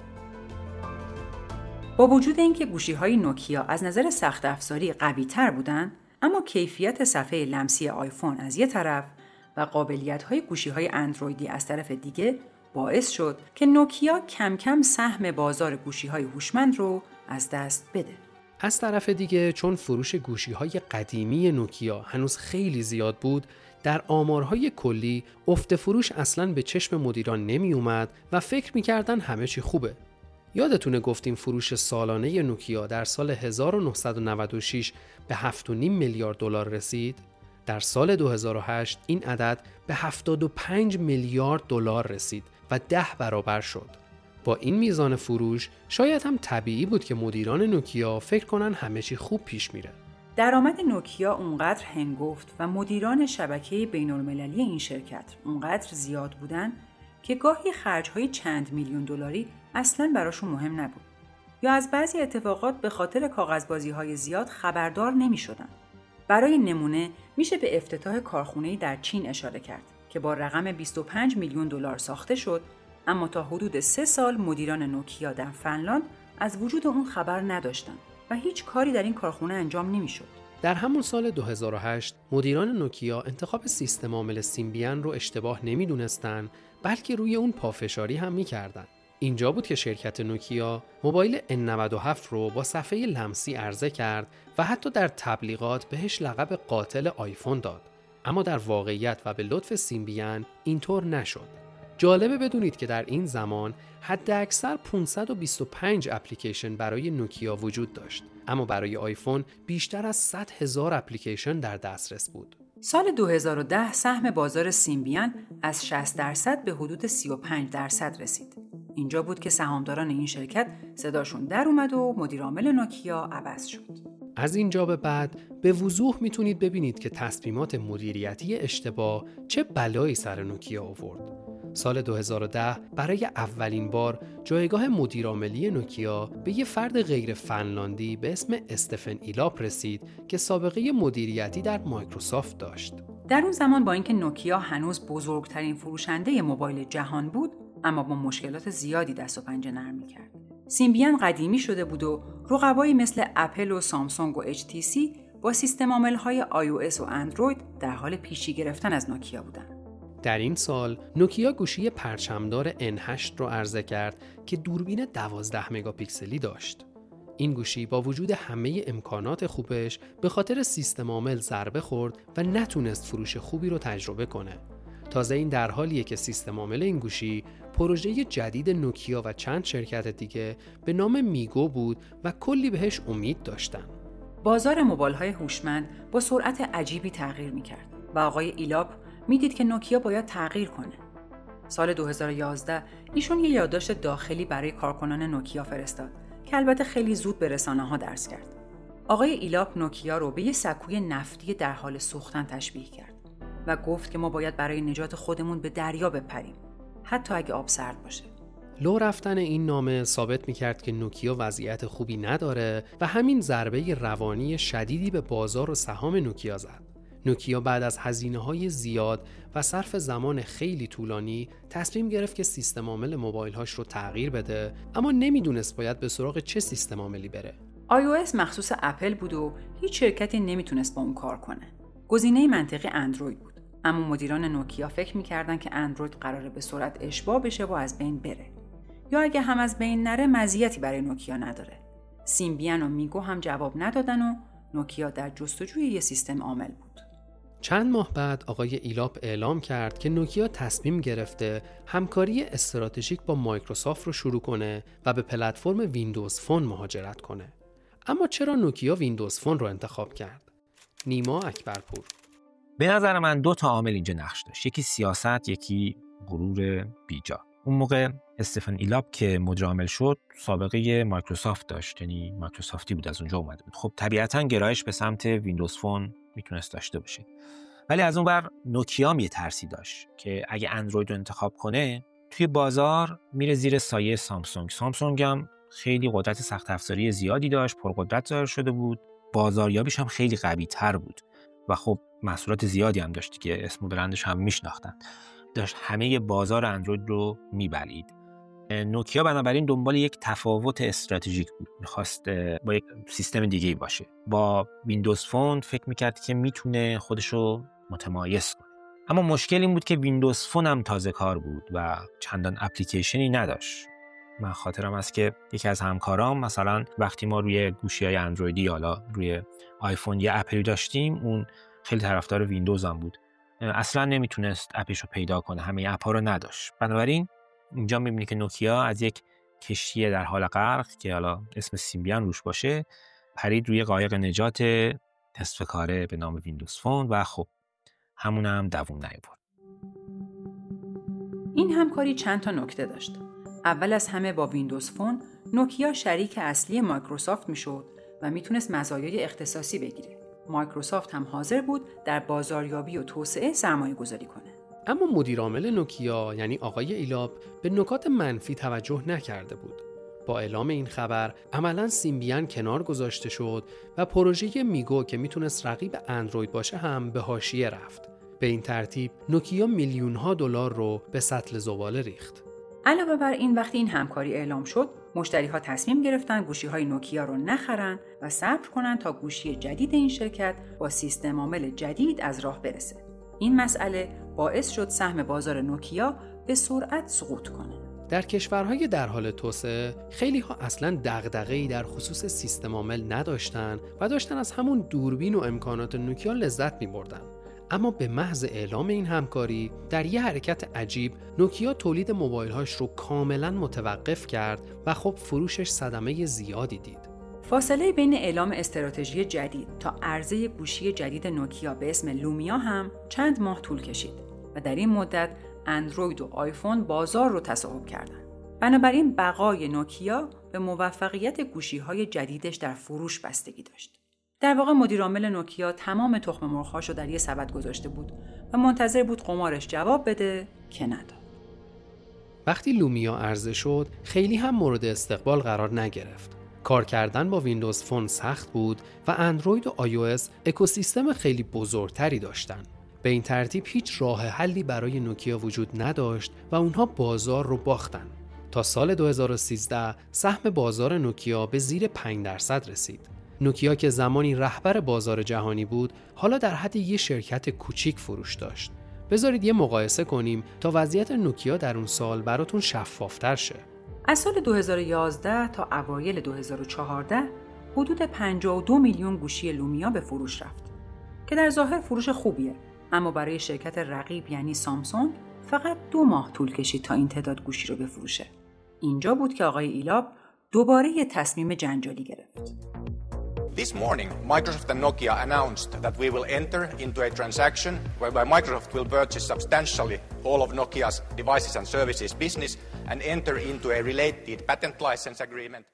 با وجود اینکه گوشی‌های نوکیا از نظر سخت افزاری قوی‌تر بودن، اما کیفیت صفحه لمسی آیفون از یک طرف و قابلیت‌های گوشی‌های اندرویدی از طرف دیگه باعث شد که نوکیا کم کم سهم بازار گوشی‌های هوشمند رو از دست بده. از طرف دیگه چون فروش گوشی‌های قدیمی نوکیا هنوز خیلی زیاد بود، در آمارهای کلی افت فروش اصلاً به چشم مدیران نمی اومد و فکر می‌کردن همه چی خوبه. یادتونه گفتیم فروش سالانه نوکیا در سال 1996 به 7.5 میلیارد دلار رسید؟ در سال 2008 این عدد به 75 میلیارد دلار رسید و 10 برابر شد. با این میزان فروش شاید هم طبیعی بود که مدیران نوکیا فکر کنن همه چی خوب پیش میره. درآمد نوکیا اونقدر هنگفت و مدیران شبکه بین‌المللی این شرکت اونقدر زیاد بودن که گاهی خرج‌های چند میلیون دلاری اصلاً براشون مهم نبود. یا از بعضی اتفاقات به خاطر کاغذبازی‌های زیاد خبردار نمی‌شدن. برای نمونه میشه به افتتاح کارخونه‌ای در چین اشاره کرد که با رقم 25 میلیون دلار ساخته شد، اما تا حدود 3 سال مدیران نوکیا در فنلاند از وجود اون خبر نداشتند و هیچ کاری در این کارخونه انجام نمی‌شد. در همون سال 2008 مدیران نوکیا انتخاب سیستم عامل سیمبیان رو اشتباه نمی‌دونستن، بلکه روی اون پافشاری هم می‌کردن. اینجا بود که شرکت نوکیا موبایل N97 رو با صفحه لمسی عرضه کرد و حتی در تبلیغات بهش لقب قاتل آیفون داد. اما در واقعیت و به لطف سیمبیان اینطور نشد. جالبه بدونید که در این زمان حداکثر 525 اپلیکیشن برای نوکیا وجود داشت، اما برای آیفون بیشتر از 100,000 اپلیکیشن در دسترس بود. سال 2010 سهم بازار سیمبیان از 60% به حدود 35% رسید. اینجا بود که سهامداران این شرکت صداشون در اومد و مدیرعامل نوکیا عوض شد. از اینجا به بعد به وضوح میتونید ببینید که تصمیمات مدیریتی اشتباه چه بلایی سر نوکیا آورد. سال 2010 برای اولین بار جایگاه مدیرعاملی نوکیا به یه فرد غیر فنلاندی به اسم استفن ایلاپ رسید که سابقه مدیریتی در مایکروسافت داشت. در اون زمان با اینکه نوکیا هنوز بزرگترین فروشنده موبایل جهان بود، اما با مشکلات زیادی دست و پنجه نرم می‌کرد. سیمبیان قدیمی شده بود و رقبایی مثل اپل و سامسونگ و HTC با سیستم عامل‌های iOS و اندروید در حال پیشی گرفتن از نوکیا بودند. در این سال نوکیا گوشی پرچمدار N8 رو عرضه کرد که دوربین 12 مگاپیکسلی داشت. این گوشی با وجود همه امکانات خوبش به خاطر سیستم عامل ضربه خورد و نتونست فروش خوبی رو تجربه کنه. تازه این در حالیه که سیستم عامل این گوشی پروژه جدید نوکیا و چند شرکت دیگه به نام میگو بود و کلی بهش امید داشتن. بازار موبایل‌های هوشمند با سرعت عجیبی تغییر می‌کرد و آقای ایلاپ میدید که نوکیا باید تغییر کنه. سال 2011 ایشون یه یادداشت داخلی برای کارکنان نوکیا فرستاد که البته خیلی زود به رسانه‌ها درس کرد. آقای ایلاپ نوکیا رو به یه سکوی نفتی در حال سوختن تشبیه کرد و گفت که ما باید برای نجات خودمون به دریا بپریم، حتی اگه آب سرد باشه. لو رفتن این نامه ثابت می‌کرد که نوکیا وضعیت خوبی نداره و همین ضربه روانی شدیدی به بازار و سهام نوکیا زد. نوکیا بعد از هزینه‌های زیاد و صرف زمان خیلی طولانی تصمیم گرفت که سیستم عامل موبایل‌هاش رو تغییر بده، اما نمیدونست باید به سراغ چه سیستم عاملی بره. iOS مخصوص اپل بود و هیچ شرکتی نمیتونست با اون کار کنه. گزینه منطقی اندروید بود، اما مدیران نوکیا فکر می‌کردن که اندروید قراره به سرعت اشباع بشه و از بین بره. یا اگه هم از بین نره مزیتی برای نوکیا نداره. سیمبیان و میگو هم جواب ندادن و نوکیا در جستجوی یه سیستم عامل بود. چند ماه بعد آقای ایلاپ اعلام کرد که نوکیا تصمیم گرفته همکاری استراتژیک با مایکروسافت رو شروع کنه و به پلتفرم ویندوز فون مهاجرت کنه. اما چرا نوکیا ویندوز فون رو انتخاب کرد؟ نیما اکبرپور: به نظر من 2 عامل اینجا نقش داشت. یکی سیاست، یکی غرور بیجا. اون موقع استفن ایلاپ که مدیر عامل شد سابقه مایکروسافت داشت، یعنی مایکروسافتی بود، از اونجا اومده بود. خب طبیعتاً گرایش به سمت ویندوز فون میتونست داشته باشه. ولی از اون بر نوکیا یه ترسی داشت که اگه اندروید رو انتخاب کنه توی بازار میره زیر سایه سامسونگ. سامسونگ هم خیلی قدرت سخت افزاری زیادی داشت، پرقدرت ظاهر شده بود، بازاریابیش هم خیلی قوی تر بود و خب محصولات زیادی هم داشت که اسم و برندش هم میشناختن. داشت همه بازار اندروید رو میبلید. نوکیا بنابراین دنبال یک تفاوت استراتژیک بود، میخواست با یک سیستم دیگه‌ای باشه. با ویندوز فون فکر میکرد که میتونه خودشو متمایز کنه. اما مشکل این بود که ویندوز فون هم تازه کار بود و چندان اپلیکیشنی نداشت. من خاطرم است که یکی از همکارام مثلا وقتی ما روی گوشی‌های اندرویدی یا روی آیفون یه اپی داشتیم، اون خیلی طرفدار ویندوز هم بود، اصلا نمیتونست اپش رو پیدا کنه، همه اپ‌ها رو نداشت. بنابراین اینجا می‌بینی که نوکیا از یک کشتی در حال غرق که حالا اسم سیمبیان روش باشه پرید روی قایق نجات نصف کاره به نام ویندوز فون و خب همون هم دووم نیاورد. این همکاری چند تا نکته داشت. اول از همه با ویندوز فون نوکیا شریک اصلی مایکروسافت میشد و میتونست مزایای اختصاصی بگیره. مایکروسافت هم حاضر بود در بازاریابی و توسعه سرمایه گذاری کنه. اما مدیرعامل نوکیا یعنی آقای ایلاب به نکات منفی توجه نکرده بود. با اعلام این خبر عملاً سیمبیان کنار گذاشته شد و پروژه میگو که میتونست رقیب اندروید باشه هم به حاشیه رفت. به این ترتیب نوکیا میلیون‌ها دلار رو به سطل زباله ریخت. علاوه بر این وقتی این همکاری اعلام شد، مشتری‌ها تصمیم گرفتن گوشی‌های نوکیا رو نخرن و صبر کنن تا گوشی جدید این شرکت با سیستم عامل جدید از راه برسه. این مسئله باعث شد سهم بازار نوکیا به سرعت سقوط کنه. در کشورهای در حال توسعه خیلی‌ها اصلاً دغدغه‌ای در خصوص سیستم عامل نداشتن و داشتن از همون دوربین و امکانات نوکیا لذت می‌بردن. اما به محض اعلام این همکاری در یه حرکت عجیب نوکیا تولید موبایل‌هاش رو کاملاً متوقف کرد و خب فروشش صدمه زیادی دید. فاصله بین اعلام استراتژی جدید تا عرضه گوشی جدید نوکیا به اسم لومیا هم چند ماه طول کشید و در این مدت اندروید و آیفون بازار رو تصاحب کردند. بنابراین بقای نوکیا به موفقیت گوشی‌های جدیدش در فروش بستگی داشت. در واقع مدیرعامل نوکیا تمام تخم مرغ‌هاشو در یه سبد گذاشته بود و منتظر بود قمارش جواب بده که نداد. وقتی لومیا عرضه شد، خیلی هم مورد استقبال قرار نگرفت. کار کردن با ویندوز فون سخت بود و اندروید و iOS اکوسیستم خیلی بزرگتری داشتن. به این ترتیب هیچ راه حلی برای نوکیا وجود نداشت و اونها بازار رو باختن. تا سال 2013 سهم بازار نوکیا به زیر 5% رسید. نوکیا که زمانی رهبر بازار جهانی بود، حالا در حد یه شرکت کوچیک فروش داشت. بذارید یه مقایسه کنیم تا وضعیت نوکیا در اون سال براتون شفافتر شه. از سال 2011 تا اوایل 2014 حدود 52 میلیون گوشی لومیا به فروش رفت که در ظاهر فروش خوبیه، اما برای شرکت رقیب یعنی سامسونگ فقط 2 ماه طول کشید تا این تعداد گوشی رو بفروشه. اینجا بود که آقای ایلاب دوباره یه تصمیم جنجالی گرفت. This morning, Microsoft and Nokia announced that we will enter into a transaction whereby Microsoft will purchase substantially all of Nokia's devices and services business and enter into a related patent license agreement.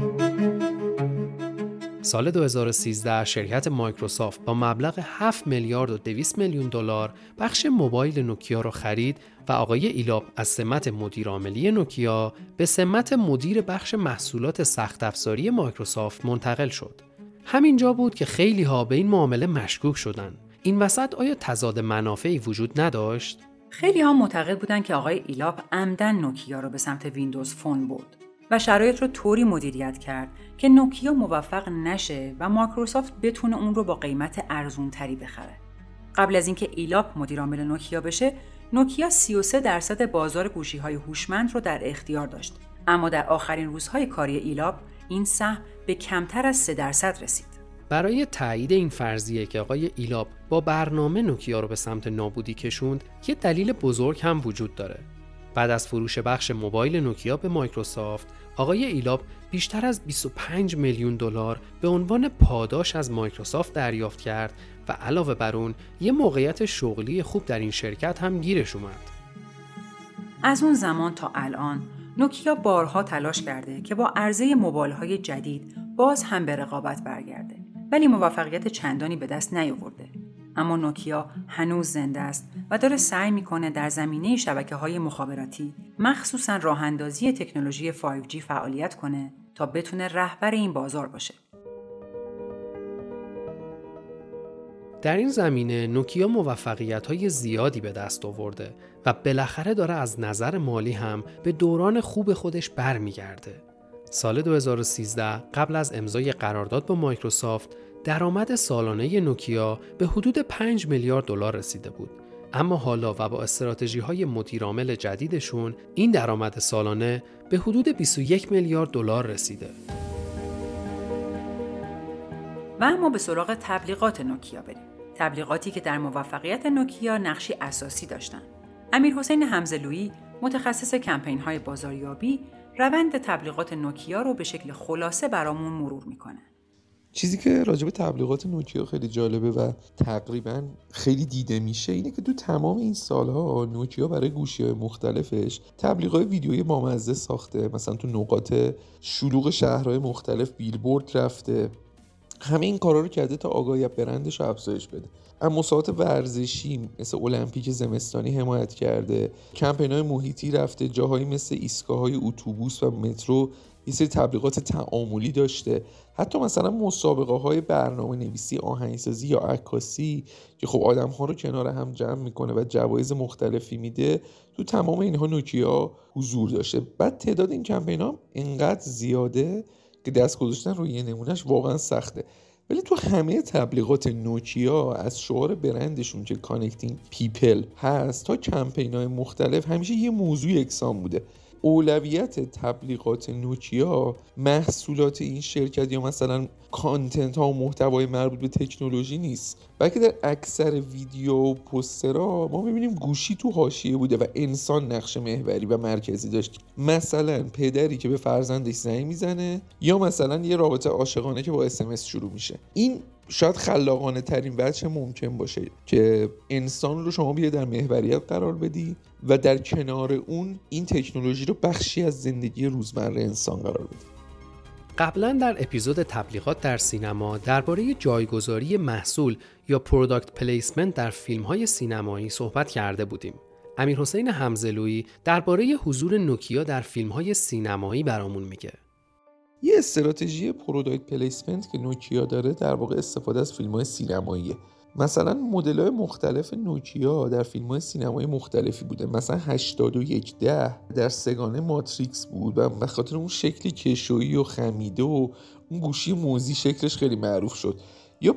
سال 2013 شرکت مایکروسافت با مبلغ 7 میلیارد و 200 میلیون دلار بخش موبایل نوکیا را خرید و آقای ایلاب از سمت مدیر عاملی نوکیا به سمت مدیر بخش محصولات سخت افزاری مایکروسافت منتقل شد. همینجا بود که خیلی ها به این معامله مشکوک شدن. این وسط آیا تضاد منافعی وجود نداشت؟ خیلی ها معتقد بودن که آقای ایلاب عمدن نوکیا رو به سمت ویندوز فون برد و شرایط رو طوری مدیریت کرد که نوکیا موفق نشه و مایکروسافت بتونه اون رو با قیمت ارزونتری بخره. قبل از اینکه ایلاب مدیر عامل نوکیا بشه، نوکیا 33% بازار گوشی‌های هوشمند رو در اختیار داشت، اما در آخرین روزهای کاری ایلاب این سهم به کمتر از 3% رسید. برای تایید این فرضیه که آقای ایلاب با برنامه نوکیا رو به سمت نابودی کشوند، یه دلیل بزرگ هم وجود داره. بعد از فروش بخش موبایل نوکیا به مایکروسافت، آقای ایلاب بیشتر از 25 میلیون دلار به عنوان پاداش از مایکروسافت دریافت کرد و علاوه بر اون یه موقعیت شغلی خوب در این شرکت هم گیرش اومد. از اون زمان تا الان نوکیا بارها تلاش کرده که با عرضه موبایل‌های جدید باز هم به رقابت برگرده، ولی موفقیت چندانی به دست نیاورده. اما نوکیا هنوز زنده است و داره سعی میکنه در زمینه شبکه‌های مخابراتی، مخصوصاً راه‌اندازی تکنولوژی 5G فعالیت کنه تا بتونه رهبر این بازار باشه. در این زمینه نوکیا موفقیت‌های زیادی به دست آورده و بالاخره داره از نظر مالی هم به دوران خوب خودش برمیگرده. سال 2013 قبل از امضای قرارداد با مایکروسافت، درآمد سالانه نوکیا به حدود 5 میلیارد دلار رسیده بود. اما حالا و با استراتژی‌های مدیرعامل جدیدشون این درآمد سالانه به حدود 21 میلیارد دلار رسیده. و اما به سراغ تبلیغات نوکیا بریم. تبلیغاتی که در موفقیت نوکیا نقشی اساسی داشتند. امیرحسین حمزه‌لویی، متخصص کمپین‌های بازاریابی، روند تبلیغات نوکیا رو به شکل خلاصه برامون مرور میکنه. چیزی که راجع به تبلیغات نوکیا خیلی جالبه و تقریبا خیلی دیده میشه اینه که تو تمام این سالها نوکیا برای گوشی‌های مختلفش تبلیغات ویدیویی بامزه ساخته. مثلا تو نقاط شلوغ شهرهای مختلف بیلبورد رفته، همه این کارا رو کرده تا آگاهی برندش رو افزایش بده. اما مسابقات ورزشی مثل المپیک زمستانی حمایت کرده، کمپین‌های محیطی رفته، جاهایی مثل ایستگاه‌های اتوبوس و مترو یه سری تبلیغات تعاملی داشته. حتی مثلا مسابقه‌های برنامه‌نویسی، آهنگسازی یا عکاسی که خب آدم‌ها رو کنار هم جمع می‌کنه و جوایز مختلفی میده، تو تمام اینها نوکیا حضور داشته. بعد تعداد این کمپین‌ها انقدر زیاده که دست گذاشتن روی یه نمونهش واقعا سخته. ولی تو همه تبلیغات نوکیا از شعار برندشون که کانکتینگ پیپل هست تا کمپین‌های مختلف همیشه یه موضوع یکسان بوده. اولویت تبلیغات نوکیا محصولات این شرکت یا مثلا کانتنت ها و محتوای مربوط به تکنولوژی نیست، بلکه در اکثر ویدیو و پوسترها ما میبینیم گوشی تو حاشیه بوده و انسان نقش محوری و مرکزی داشت. مثلا پدری که به فرزندش زنگ میزنه یا مثلا یه رابطه عاشقانه که با SMS شروع میشه. این شاید خلاقانه ترین وجه ممکن باشه که انسان رو شما بیاید در محوریت قرار بدی و در کنار اون این تکنولوژی رو بخشی از زندگی روزمره انسان قرار بدی. قبلا در اپیزود تبلیغات در سینما درباره جایگذاری محصول یا پروداکت پلیسمنت در فیلم‌های سینمایی صحبت کرده بودیم. امیرحسین حمزه‌لویی درباره حضور نوکیا در فیلم‌های سینمایی برامون میگه. یه استراتژی پروداکت پلیسمنت که نوکیا داره در واقع استفاده از فیلم‌های سینماییه. مثلا مدل‌های مختلف نوکیا در فیلم‌های سینمایی مختلفی بوده. مثلا 8110 در سگانه ماتریکس بود و به خاطر اون شکلی کشویی و خمیده و اون گوشی موزی شکلش خیلی معروف شد. یا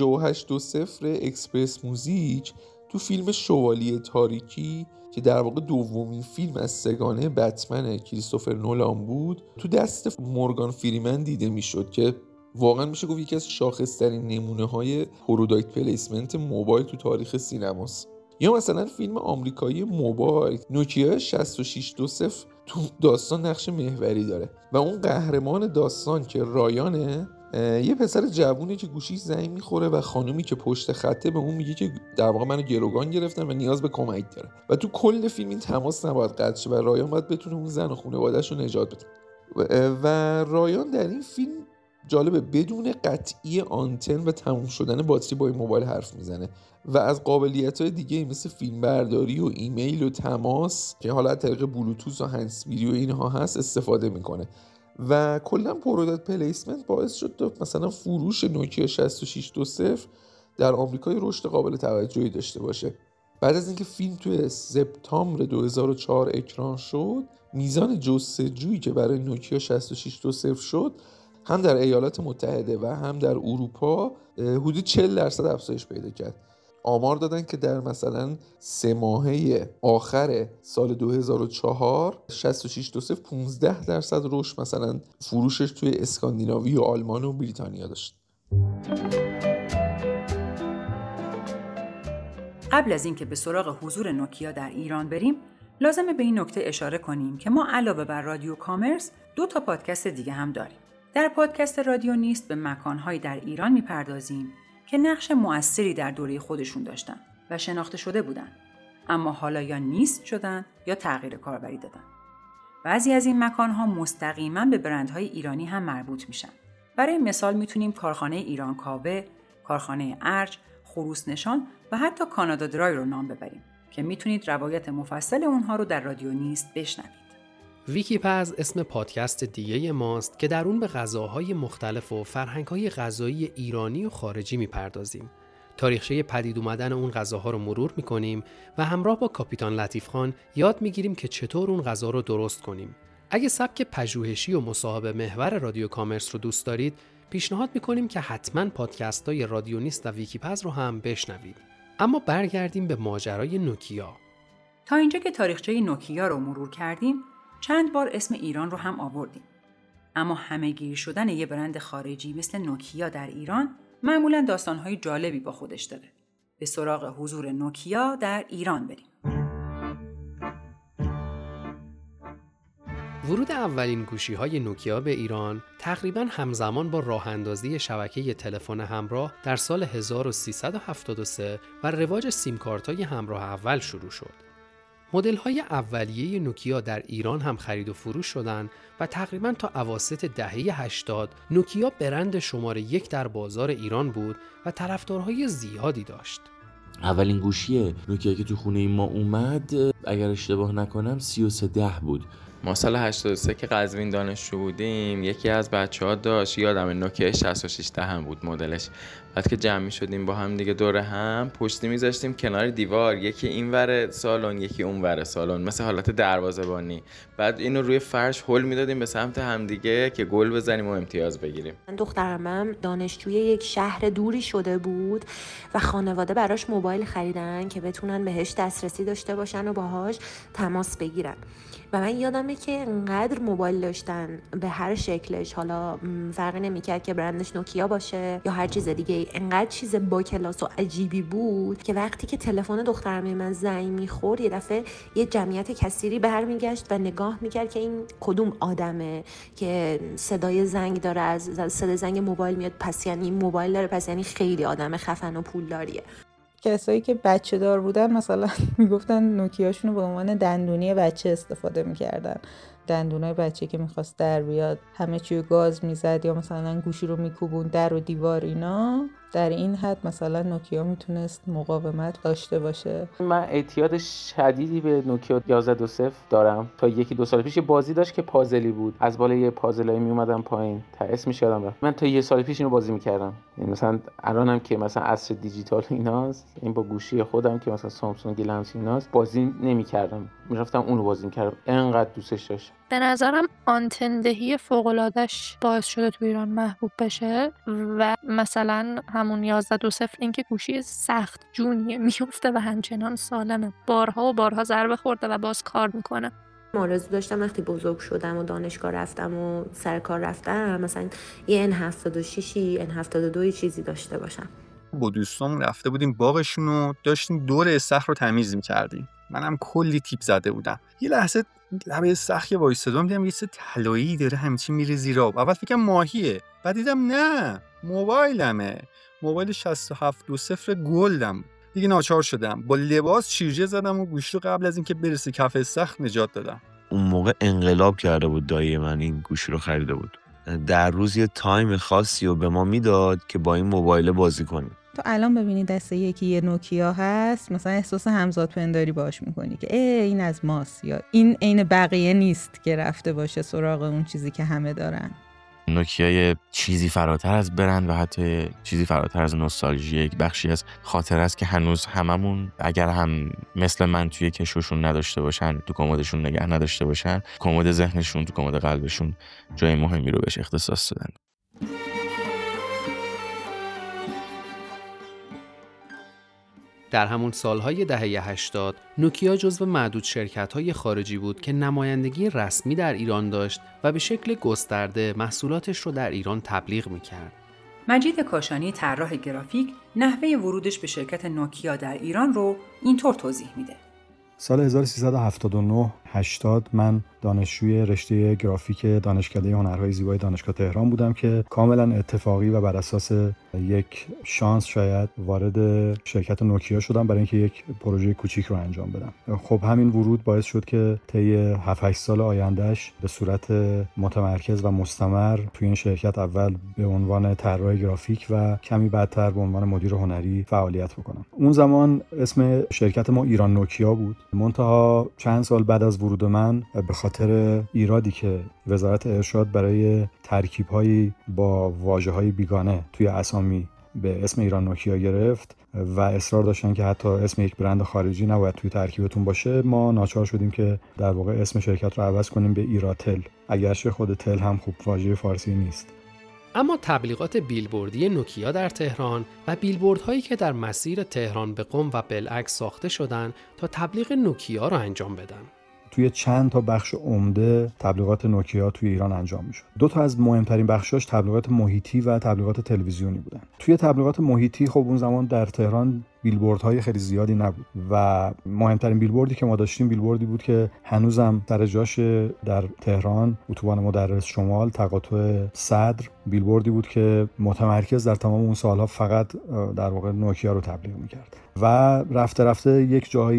5820 اکسپرس موزیک تو فیلم شوالیه تاریکی که در واقع دومین فیلم از سگانه بتمن کریستوفر نولان بود، تو دست مورگان فریمن دیده میشد که واقعا میشه گفت یکی از شاخص‌ترین نمونه‌های پروداکت پلیسمنت موبایل تو تاریخ سینماست. یا مثلا فیلم آمریکایی موبایل نوکیا 6620 تو داستان نقش محوری داره و اون قهرمان داستان که رایانه یه پسر جوونی که گوشیش زنگ میخوره و خانومی که پشت خطه به اون میگه که در واقع منو گروگان گرفتن و نیاز به کمک داره و تو کل فیلم این تماس نباید قطع شه و رایان باید بتونه اون زن و خانواده‌اش رو نجات بده. و رایان در این فیلم جالبه بدون قطعی آنتن و تموم شدن باتری با این موبایل حرف میزنه و از قابلیت‌های دیگه مثل فیلم برداری و ایمیل و تماس که حالا از طریق بلوتوث و هندزفری و اینها هست استفاده میکنه. و کلا پروداکت پلیسمنت باعث شد مثلا فروش نوکیا 6620 در آمریکای رشد قابل توجهی داشته باشه. بعد از اینکه فیلم توی سپتامبر 2004 اکران شد، میزان جستجویی که برای نوکیا 6620 شد هم در ایالات متحده و هم در اروپا حدود 40% افزایش پیدا کرد. آمار دادن که در مثلا 3 ماهه آخر سال 2004 6620 15% رشد مثلا فروشش توی اسکاندیناوی و آلمان و بریتانیا داشت. قبل از اینکه به سراغ حضور نوکیا در ایران بریم، لازمه به این نکته اشاره کنیم که ما علاوه بر رادیو کامرس 2 تا پادکست دیگه هم داریم. در پادکست رادیو نیست به مکان‌های در ایران می‌پردازیم که نقش مؤثری در دوره خودشون داشتن و شناخته شده بودن، اما حالا یا نیست شدن یا تغییر کاربری دادن. بعضی از این مکان‌ها مستقیما به برندهای ایرانی هم مربوط میشن. برای مثال میتونیم کارخانه ایران کاوه، کارخانه ارج، خروس نشان و حتی کانادا درای رو نام ببریم که میتونید روایت مفصل اونها رو در رادیو نیست بشنوید. ویکیپز اسم پادکست دیگه ماست که در اون به غذاهای مختلف و فرهنگ‌های غذایی ایرانی و خارجی میپردازیم. تاریخچه پدید اومدن اون غذاها رو مرور میکنیم و همراه با کاپیتان لطیف خان یاد میگیریم که چطور اون غذا رو درست کنیم. اگه سبک پژوهشی و مصاحبه محور رادیو کامرس رو دوست دارید، پیشنهاد میکنیم که حتما پادکست‌های رادیو نیست و ویکیپز رو هم بشنوید. اما برگردیم به ماجرای نوکیا. تا اینجا که تاریخچه نوکیا رو مرور کردیم، چند بار اسم ایران رو هم آوردیم. اما همه‌گیر شدن یه برند خارجی مثل نوکیا در ایران معمولاً داستان‌های جالبی با خودش داره. به سراغ حضور نوکیا در ایران بریم. ورود اولین گوشی‌های نوکیا به ایران تقریباً همزمان با راه‌اندازی شبکه تلفن همراه در سال 1373 و رواج سیم کارت‌های همراه اول شروع شد. مدل‌های اولیه نوکیا در ایران هم خرید و فروش شدند و تقریباً تا اواسط دهه 80 نوکیا برند شماره 1 در بازار ایران بود و طرفدارهای زیادی داشت. اولین گوشی نوکیا که تو خونه ما اومد اگر اشتباه نکنم 3310 بود. ما سال 83 که قزوین دانشجو بودیم یکی از بچه‌ها داشت، یادم نوکیا 6610 هم بود مدلش. بعد که جمع می‌شدیم با هم دیگه دور هم پشتی می‌ذاشتیم کنار دیوار، یکی این ور سالن یکی اون ور سالن، مثل حالت دروازه‌بانی. بعد اینو روی فرش هل میدادیم به سمت همدیگه که گل بزنیم و امتیاز بگیریم. دخترمم دانشجوی یک شهر دوری شده بود و خانواده براش موبایل خریدن که بتونن بهش دسترسی داشته باشن و باهاش تماس بگیرن. و من یادمه که انقدر موبایل داشتن به هر شکلش، حالا فرقی نمی‌کرد که برندش نوکیا باشه یا هر چیز دیگه، انقدر چیز با کلاس و عجیبی بود که وقتی که تلفن دخترم من زنگ می‌خورد یه دفعه یه جمعیت کثیری برمیگشت و نگاه می‌کرد که این کدوم آدمه که صدای زنگ داره، از صدای زنگ موبایل میاد، پس یعنی موبایل داره، پس یعنی خیلی آدم خفن و پولداریه. کسایی که بچه دار بودن مثلا میگفتن نوکیاشونو به عنوان دندونی بچه استفاده میکردن، دندونای بچه که میخواست در بیاد همه چیو گاز میزد یا مثلا گوشی رو میکوبون در و دیوار اینا. در این حد مثلا نوکیا میتونست مقاومت داشته باشه. من اعتیاد شدیدی به نوکیا 1120 دارم. تا 1-2 سال پیش بازی داشت که پازلی بود، از بالا یه پازلای میومدن پایین، تا اسمش یادم رفت. من تا 1 سال پیش اینو بازی میکردم. یعنی مثلا الانم که مثلا عصر دیجیتال ایناست، این با گوشی خودم که مثلا سامسونگ لمس ایناست بازی نمیکردم، میرفتم اونو بازی میکردم، انقدر دوستش داشتم. به نظرم آنتندهی فوق‌العاده‌اش باعث شده تو ایران محبوب بشه و مثلا همون 1120 این که گوشی سخت جونیه، میفته و همچنان سالمه، بارها و بارها ضربه خورده و باز کار میکنه. آرزو داشتم وقتی بزرگ شدم و دانشگاه رفتم و سر کار رفتم مثلا یه N76 N72 چیزی داشته باشم. با دوستامون رفته بودیم باغشون و داشتیم دور استخر رو تمیز می‌کردیم. منم کلی تیپ زده بودم. یه لحظه لبه استخر وایسادم، دیدم یه چیز طلایی داره همچین میره زیر آب. اول فکرم ماهیه، بعد دیدم نه، موبایلمه. موبایل 6720 گلدم. دیگه ناچار شدم با لباس شیرجه زدم و گوشی رو قبل از اینکه برسه کف استخر نجات دادم. اون موقع انقلاب کرده بود دایی من، این گوشی رو خریده بود. در روز یه تایم خاصی رو به ما میداد که با این موبایل بازی کنیم. تو الان ببینی دسته یکی یه نوکیا هست، مثلا احساس همزاد پنداری باش میکنی که این از ماست، یا این عین بقیه نیست که رفته باشه سراغ اون چیزی که همه دارن. نوکیا یه چیزی فراتر از برند و حتی چیزی فراتر از نوستالژی، یک بخشی از خاطره است که هنوز هممون اگر هم مثل من توی کشوشون نداشته باشن، تو کمدشون نگه نداشته باشن، کمد ذهنشون تو کمد قلبشون جای مهمی رو بهش اختصاص دادن. در همون سالهای دهه 80 نوکیا جزو معدود شرکت‌های خارجی بود که نمایندگی رسمی در ایران داشت و به شکل گسترده محصولاتش رو در ایران تبلیغ می‌کرد. مجید کاشانی طراح گرافیک نحوه ورودش به شرکت نوکیا در ایران رو اینطور توضیح میده. سال 1379-80 من دانشجوی رشته گرافیک دانشکده هنرهای زیبای دانشگاه تهران بودم که کاملا اتفاقی و بر اساس یک شانس شاید وارد شرکت نوکیا شدم برای اینکه یک پروژه کوچیک رو انجام بدم. خب همین ورود باعث شد که طی 7-8 سال آیندهش به صورت متمرکز و مستمر توی این شرکت اول به عنوان طراح گرافیک و کمی بعدتر به عنوان مدیر هنری فعالیت بکنم. اون زمان اسم شرکت ما ایران نوکیا بود. منتها چند سال بعد از ورود من به خاطر ایرادی که وزارت ارشاد برای ترکیب‌هایی با واژه‌های بیگانه توی اسامی به اسم ایران نوکیا گرفت و اصرار داشتن که حتی اسم یک برند خارجی نباید توی ترکیبتون باشه، ما ناچار شدیم که در واقع اسم شرکت رو عوض کنیم به ایراتل، اگرچه خود تل هم خوب واژه فارسی نیست. اما تبلیغات بیلبوردی نوکیا در تهران و بیلبوردهایی که در مسیر تهران به قم و بالعکس ساخته شدند تا تبلیغ نوکیا را انجام بدن. توی چند تا بخش عمده تبلیغات نوکیا توی ایران انجام میشد. 2 تا از مهمترین بخشاش تبلیغات محیطی و تبلیغات تلویزیونی بودن. توی تبلیغات محیطی خب اون زمان در تهران بیلبوردهای خیلی زیادی نبود و مهمترین بیلبوردی که ما داشتیم بیلبوردی بود که هنوزم سر جاش در تهران، اتوبان مدرس شمال تقاطع صدر، بیلبوردی بود که متمرکز در تمام اون سالها فقط در واقع نوکیا رو تبلیغ میکرد و رفته رفته یک جایی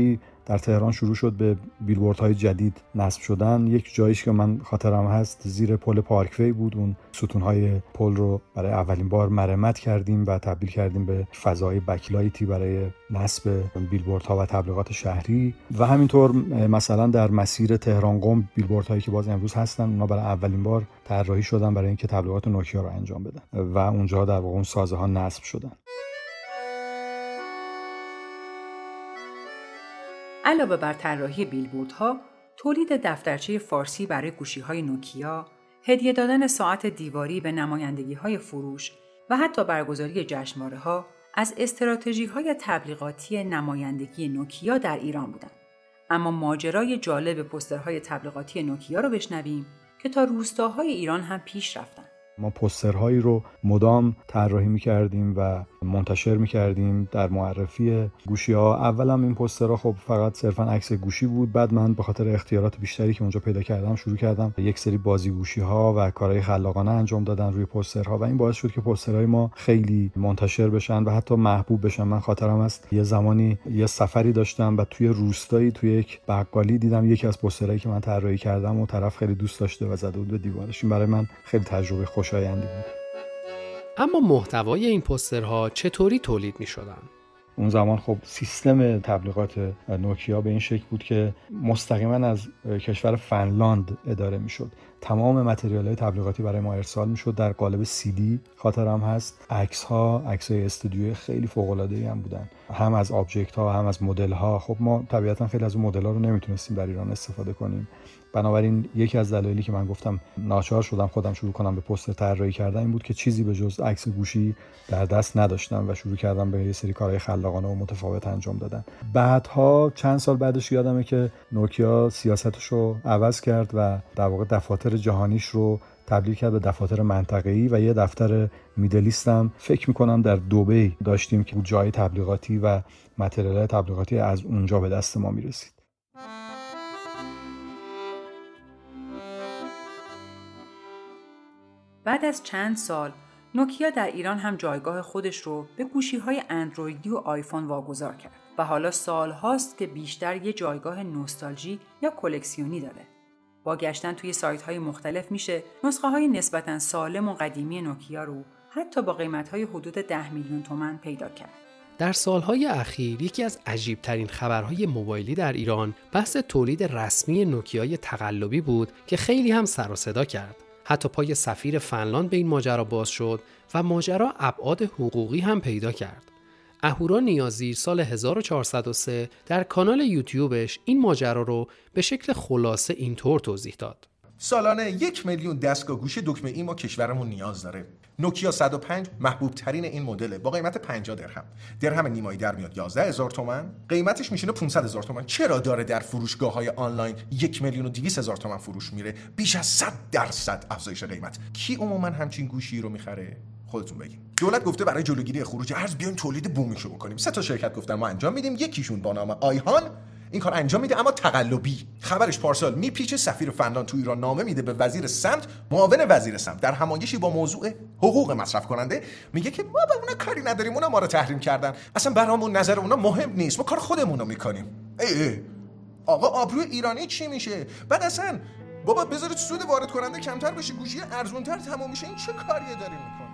در تهران شروع شد به بیلبوردهای جدید نصب شدن. یک جاییش که من خاطرم هست زیر پل پارکوی بود. اون ستونهای پل رو برای اولین بار مرمت کردیم و تبدیل کردیم به فضای بکلایتی برای نصب بیلبوردها و تبلیغات شهری. و همینطور مثلا در مسیر تهران قم بیلبوردهایی که باز امروز هستن، اونا برای اولین بار طراحی شدن برای اینکه تبلیغات نوکیا رو انجام بدن و اونجا در واقع اون سازه ها نصب شدن. علاوه بر طراحی بیلبوردها، تولید دفترچه فارسی برای گوشی‌های نوکیا، هدیه دادن ساعت دیواری به نمایندگی‌های فروش و حتی برگزاری جشنواره‌ها از استراتژی‌های تبلیغاتی نمایندگی نوکیا در ایران بودند. اما ماجرای جالب پوسترهای تبلیغاتی نوکیا رو بشنویم که تا روستاهای ایران هم پیش رفتن. ما پوسترهایی رو مدام طراحی می‌کردیم و منتشر می‌کردیم در معرفی گوشی‌ها. اولم این پوسترها خب فقط صرفاً عکس گوشی بود. بعد من به خاطر اختیارات بیشتری که اونجا پیدا کردم شروع کردم یک سری بازی گوشی‌ها و کارهای خلاقانه انجام دادن روی پوسترها و این باعث شد که پوسترهای ما خیلی منتشر بشن و حتی محبوب بشن. من خاطرم است یه زمانی یه سفری داشتم و توی روستایی توی یک بقالی دیدم یکی از پوسترهایی که من طراحی کردم و طرف خیلی دوست داشته و زده بود به دیوارش. این برای من خیلی تجربه خوشایندی بود. اما محتوای این پوسترها چطوری تولید می شدن؟ اون زمان خب سیستم تبلیغات نوکیا به این شکل بود که مستقیما از کشور فنلاند اداره می شد. تمام متریال‌های تبلیغاتی برای ما ارسال می شد در قالب CD. خاطرم هست عکس‌های استودیوی خیلی فوق‌العاده‌ای هم بودن، هم از آبجکت ها هم از مدل ها. خب ما طبیعتا خیلی از اون مدل ها رو نمیتونستیم در ایران استفاده کنیم. بنابراین یکی از دلایلی که من گفتم ناچار شدم خودم شروع کنم به پوستر طراحی کردن این بود که چیزی به جز عکس گوشی در دست نداشتم و شروع کردم به یه سری کارهای خلاقانه و متفاوت انجام دادن. بعدها چند سال بعدش یادمه که نوکیا سیاستش رو عوض کرد و در واقع دفاتر جهانیش رو تبدیل کرد به دفاتر منطقه‌ای و یه دفتر میدلیست هم فکر می‌کنم در دبی داشتیم که جای تبلیغاتی و متریال‌های تبلیغاتی از اونجا به دست ما می‌رسید. بعد از چند سال نوکیا در ایران هم جایگاه خودش رو به گوشی‌های اندرویدی و آیفون واگذار کرد و حالا سال‌هاست که بیشتر یه جایگاه نوستالژی یا کلکسیونی داره. با گشتن توی سایت‌های مختلف میشه نسخه‌های نسبتاً سالم و قدیمی نوکیا رو حتی با قیمت‌های حدود 10 میلیون تومان پیدا کرد. در سالهای اخیر یکی از عجیب‌ترین خبرهای موبایلی در ایران بحث تولید رسمی نوکیای تقلبی بود که خیلی هم سر و صدا کرد. حتی پای سفیر فنلاند به این ماجرا باز شد و ماجرا ابعاد حقوقی هم پیدا کرد. اهورا نیازی سال 1403 در کانال یوتیوبش این ماجرا رو به شکل خلاصه اینطور توضیح داد. سالانه 1 میلیون دستگاه گوشی دکمه ای ما کشورمون نیاز داره. نوکیا 105 محبوب ترین این مدله با قیمت 50 درهم. درهم نیمایی در میاد 11000 تومان، قیمتش میشینه 500000 تومان. چرا داره در فروشگاه‌های آنلاین 1,200,000 تومان فروش میره؟ بیش از 100% افزایش قیمت. کی عموما همچین گوشی رو میخره؟ خودتون بگین. دولت گفته برای جلوگیری خروج ارز بیایم تولید بومیشو بکنیم. 3 تا شرکت گفتن ما انجام میدیم، یکیشون با نام آیهان این کار انجام میده اما تقلبی. خبرش پارسال میپیچه سفیر فنلاند تو ایران نامه میده به وزیر سمت، معاون وزیر سمت در همایشی با موضوع حقوق مصرف کننده میگه که ما به اونا کاری نداریم، اونا ما رو تحریم کردن، اصلا برامون نظر اونا مهم نیست، ما کار خودمون رو میکنیم. آقا آبروی ایرانی چی میشه؟ بعد اصلا بابا بذارید سود وارد کننده کمتر بشه، گوشی ارزونتر تموم میشه، این چه کاریه داریم میکنیم؟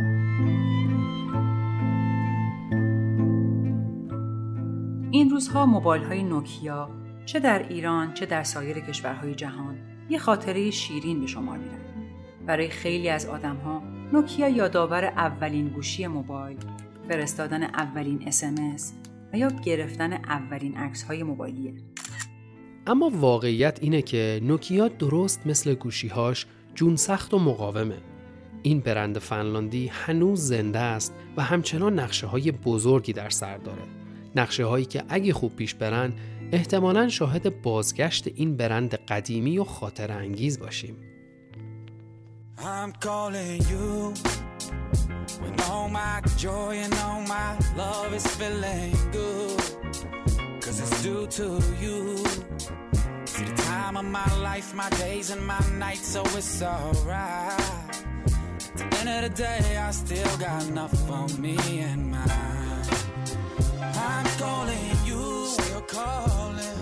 این روزها موبایل‌های نوکیا چه در ایران چه در سایر کشورهای جهان یه خاطره شیرین به شمار میرن. برای خیلی از آدم‌ها نوکیا یادآور اولین گوشی موبایل، فرستادن اولین SMS و یا گرفتن اولین عکس‌های موبایلیه. اما واقعیت اینه که نوکیا درست مثل گوشی‌هاش جون سخت و مقاومه. این برند فنلاندی هنوز زنده است و همچنان نقشه‌های بزرگی در سر داره. نقشه‌هایی که اگه خوب پیش برن احتمالاً شاهد بازگشت این برند قدیمی و خاطره انگیز باشیم. I'm calling you when all my joy and all my love is feeling good, 'cause it's due to you. See the time of my life, my days and my nights, so it's alright. At the end of the day, I still got enough for me and mine. I'm calling you, still calling.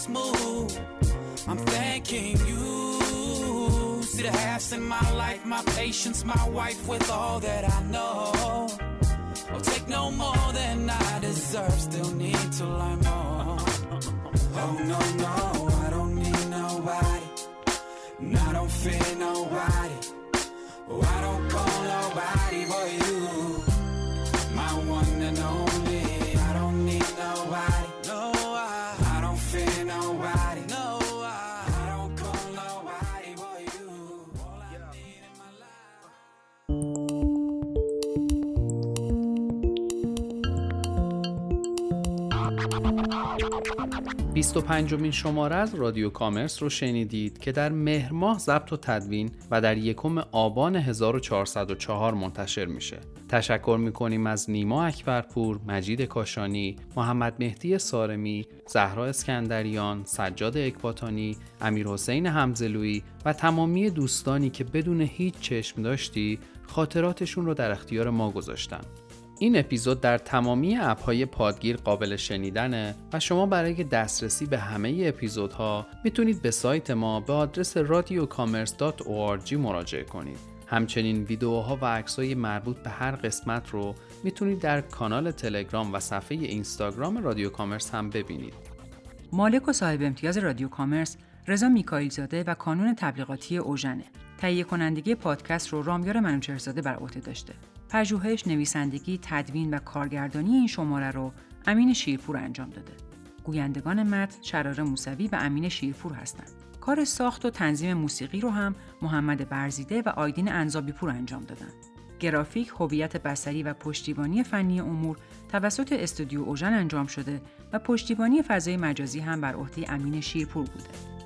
move. I'm thanking you. See the halves in my life, my patience, my wife with all that I know. I'll take no more than I deserve, still need to learn more. Oh no, no, I don't need nobody, and I don't fear nobody. Oh, I don't call nobody but you, my one and only. I don't need nobody, no, I don't fear nobody, no, I don't call nobody but you. All I need in my life. 25مین شماره از رادیو کامرس رو شنیدید که در مهر ماه ضبط و تدوین و در 1 آبان 1404 منتشر میشه. تشکر میکنیم از نیما اکبرپور، مجید کاشانی، محمد مهدی سارمی، زهرا اسکندریان، سجاد اکباتانی، امیرحسین حمزلویی و تمامی دوستانی که بدون هیچ چشم داشتی خاطراتشون رو در اختیار ما گذاشتن. این اپیزود در تمامی اپ‌های پادگیر قابل شنیدنه و شما برای دسترسی به همه اپیزودها میتونید به سایت ما به آدرس radiocommerce.org مراجعه کنید. همچنین ویدیوها و عکس‌های مربوط به هر قسمت رو میتونید در کانال تلگرام و صفحه اینستاگرام رادیو کامرس هم ببینید. مالک و صاحب امتیاز رادیو کامرس رضا میکائیل زاده و کانون تبلیغاتی اوژن. تهیه کنندگی پادکست رو رامیار منوچهرزاده بر عهده داشته. پژوهش، نویسندگی، تدوین و کارگردانی این شماره رو امین شیرپور انجام داده. گویندگان متن شراره موسوی و امین شیرپور هستند. کار ساخت و تنظیم موسیقی رو هم محمد برزیده و آیدین انزابیپور انجام دادن. گرافیک، هویت بصری و پشتیبانی فنی امور توسط استودیو اوژن انجام شده و پشتیبانی فضای مجازی هم بر عهده امین شیرپور بوده.